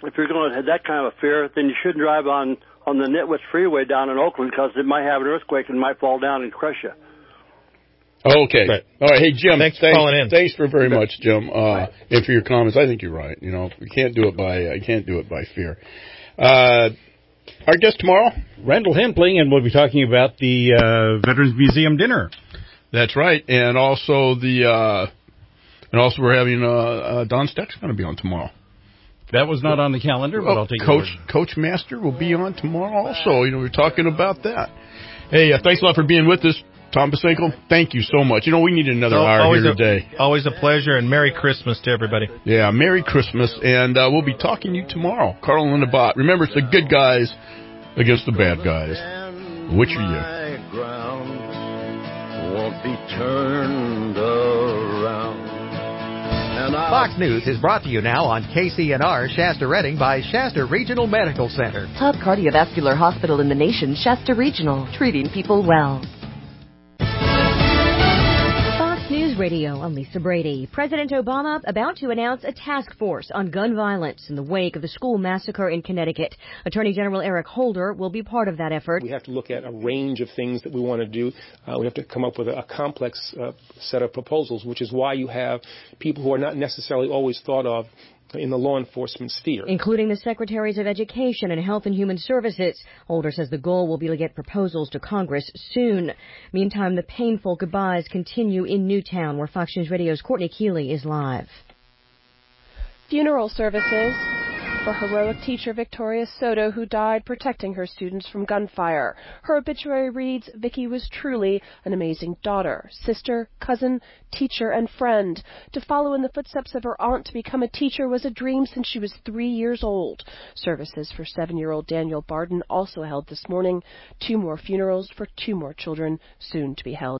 if you're going to have that kind of a fear, then you shouldn't drive on the Nitwitz Freeway down in Oakland because it might have an earthquake and might fall down and crush you. Okay. Right. All right. Hey, Jim. Thanks for calling in. Thanks for very much, Jim, and for your comments. I think you're right. You know, we can't do it by fear. Our guest tomorrow, Randall Hempling, and we'll be talking about the Veterans Museum dinner. That's right, and also we're having Don Steck's going to be on tomorrow. That was not on the calendar, but I'll take Coach Master will be on tomorrow also. You know, we're talking about that. Hey, thanks a lot for being with us. Tom Pasenko, thank you so much. You know, we need another hour here today. Always a pleasure, and Merry Christmas to everybody. Yeah, Merry Christmas, and we'll be talking to you tomorrow. Carl and Linda Bott. Remember, it's the good guys against the bad guys. Which are you? Won't be turned around. Fox News is brought to you now on KCNR Shasta Redding by Shasta Regional Medical Center. Top cardiovascular hospital in the nation, Shasta Regional, treating people well. News Radio, I'm Lisa Brady. President Obama about to announce a task force on gun violence in the wake of the school massacre in Connecticut. Attorney General Eric Holder will be part of that effort. We have to look at a range of things that we want to do. We have to come up with a complex set of proposals, which is why you have people who are not necessarily always thought of in the law enforcement sphere, including the Secretaries of Education and Health and Human Services. Holder says the goal will be to get proposals to Congress soon. Meantime, the painful goodbyes continue in Newtown, where Fox News Radio's Courtney Keeley is live. Funeral services for heroic teacher Victoria Soto, who died protecting her students from gunfire. Her obituary reads, Vicki was truly an amazing daughter, sister, cousin, teacher, and friend. To follow in the footsteps of her aunt to become a teacher was a dream since she was 3 years old. Services for 7-year-old Daniel Barden also held this morning. 2 more funerals for 2 more children soon to be held.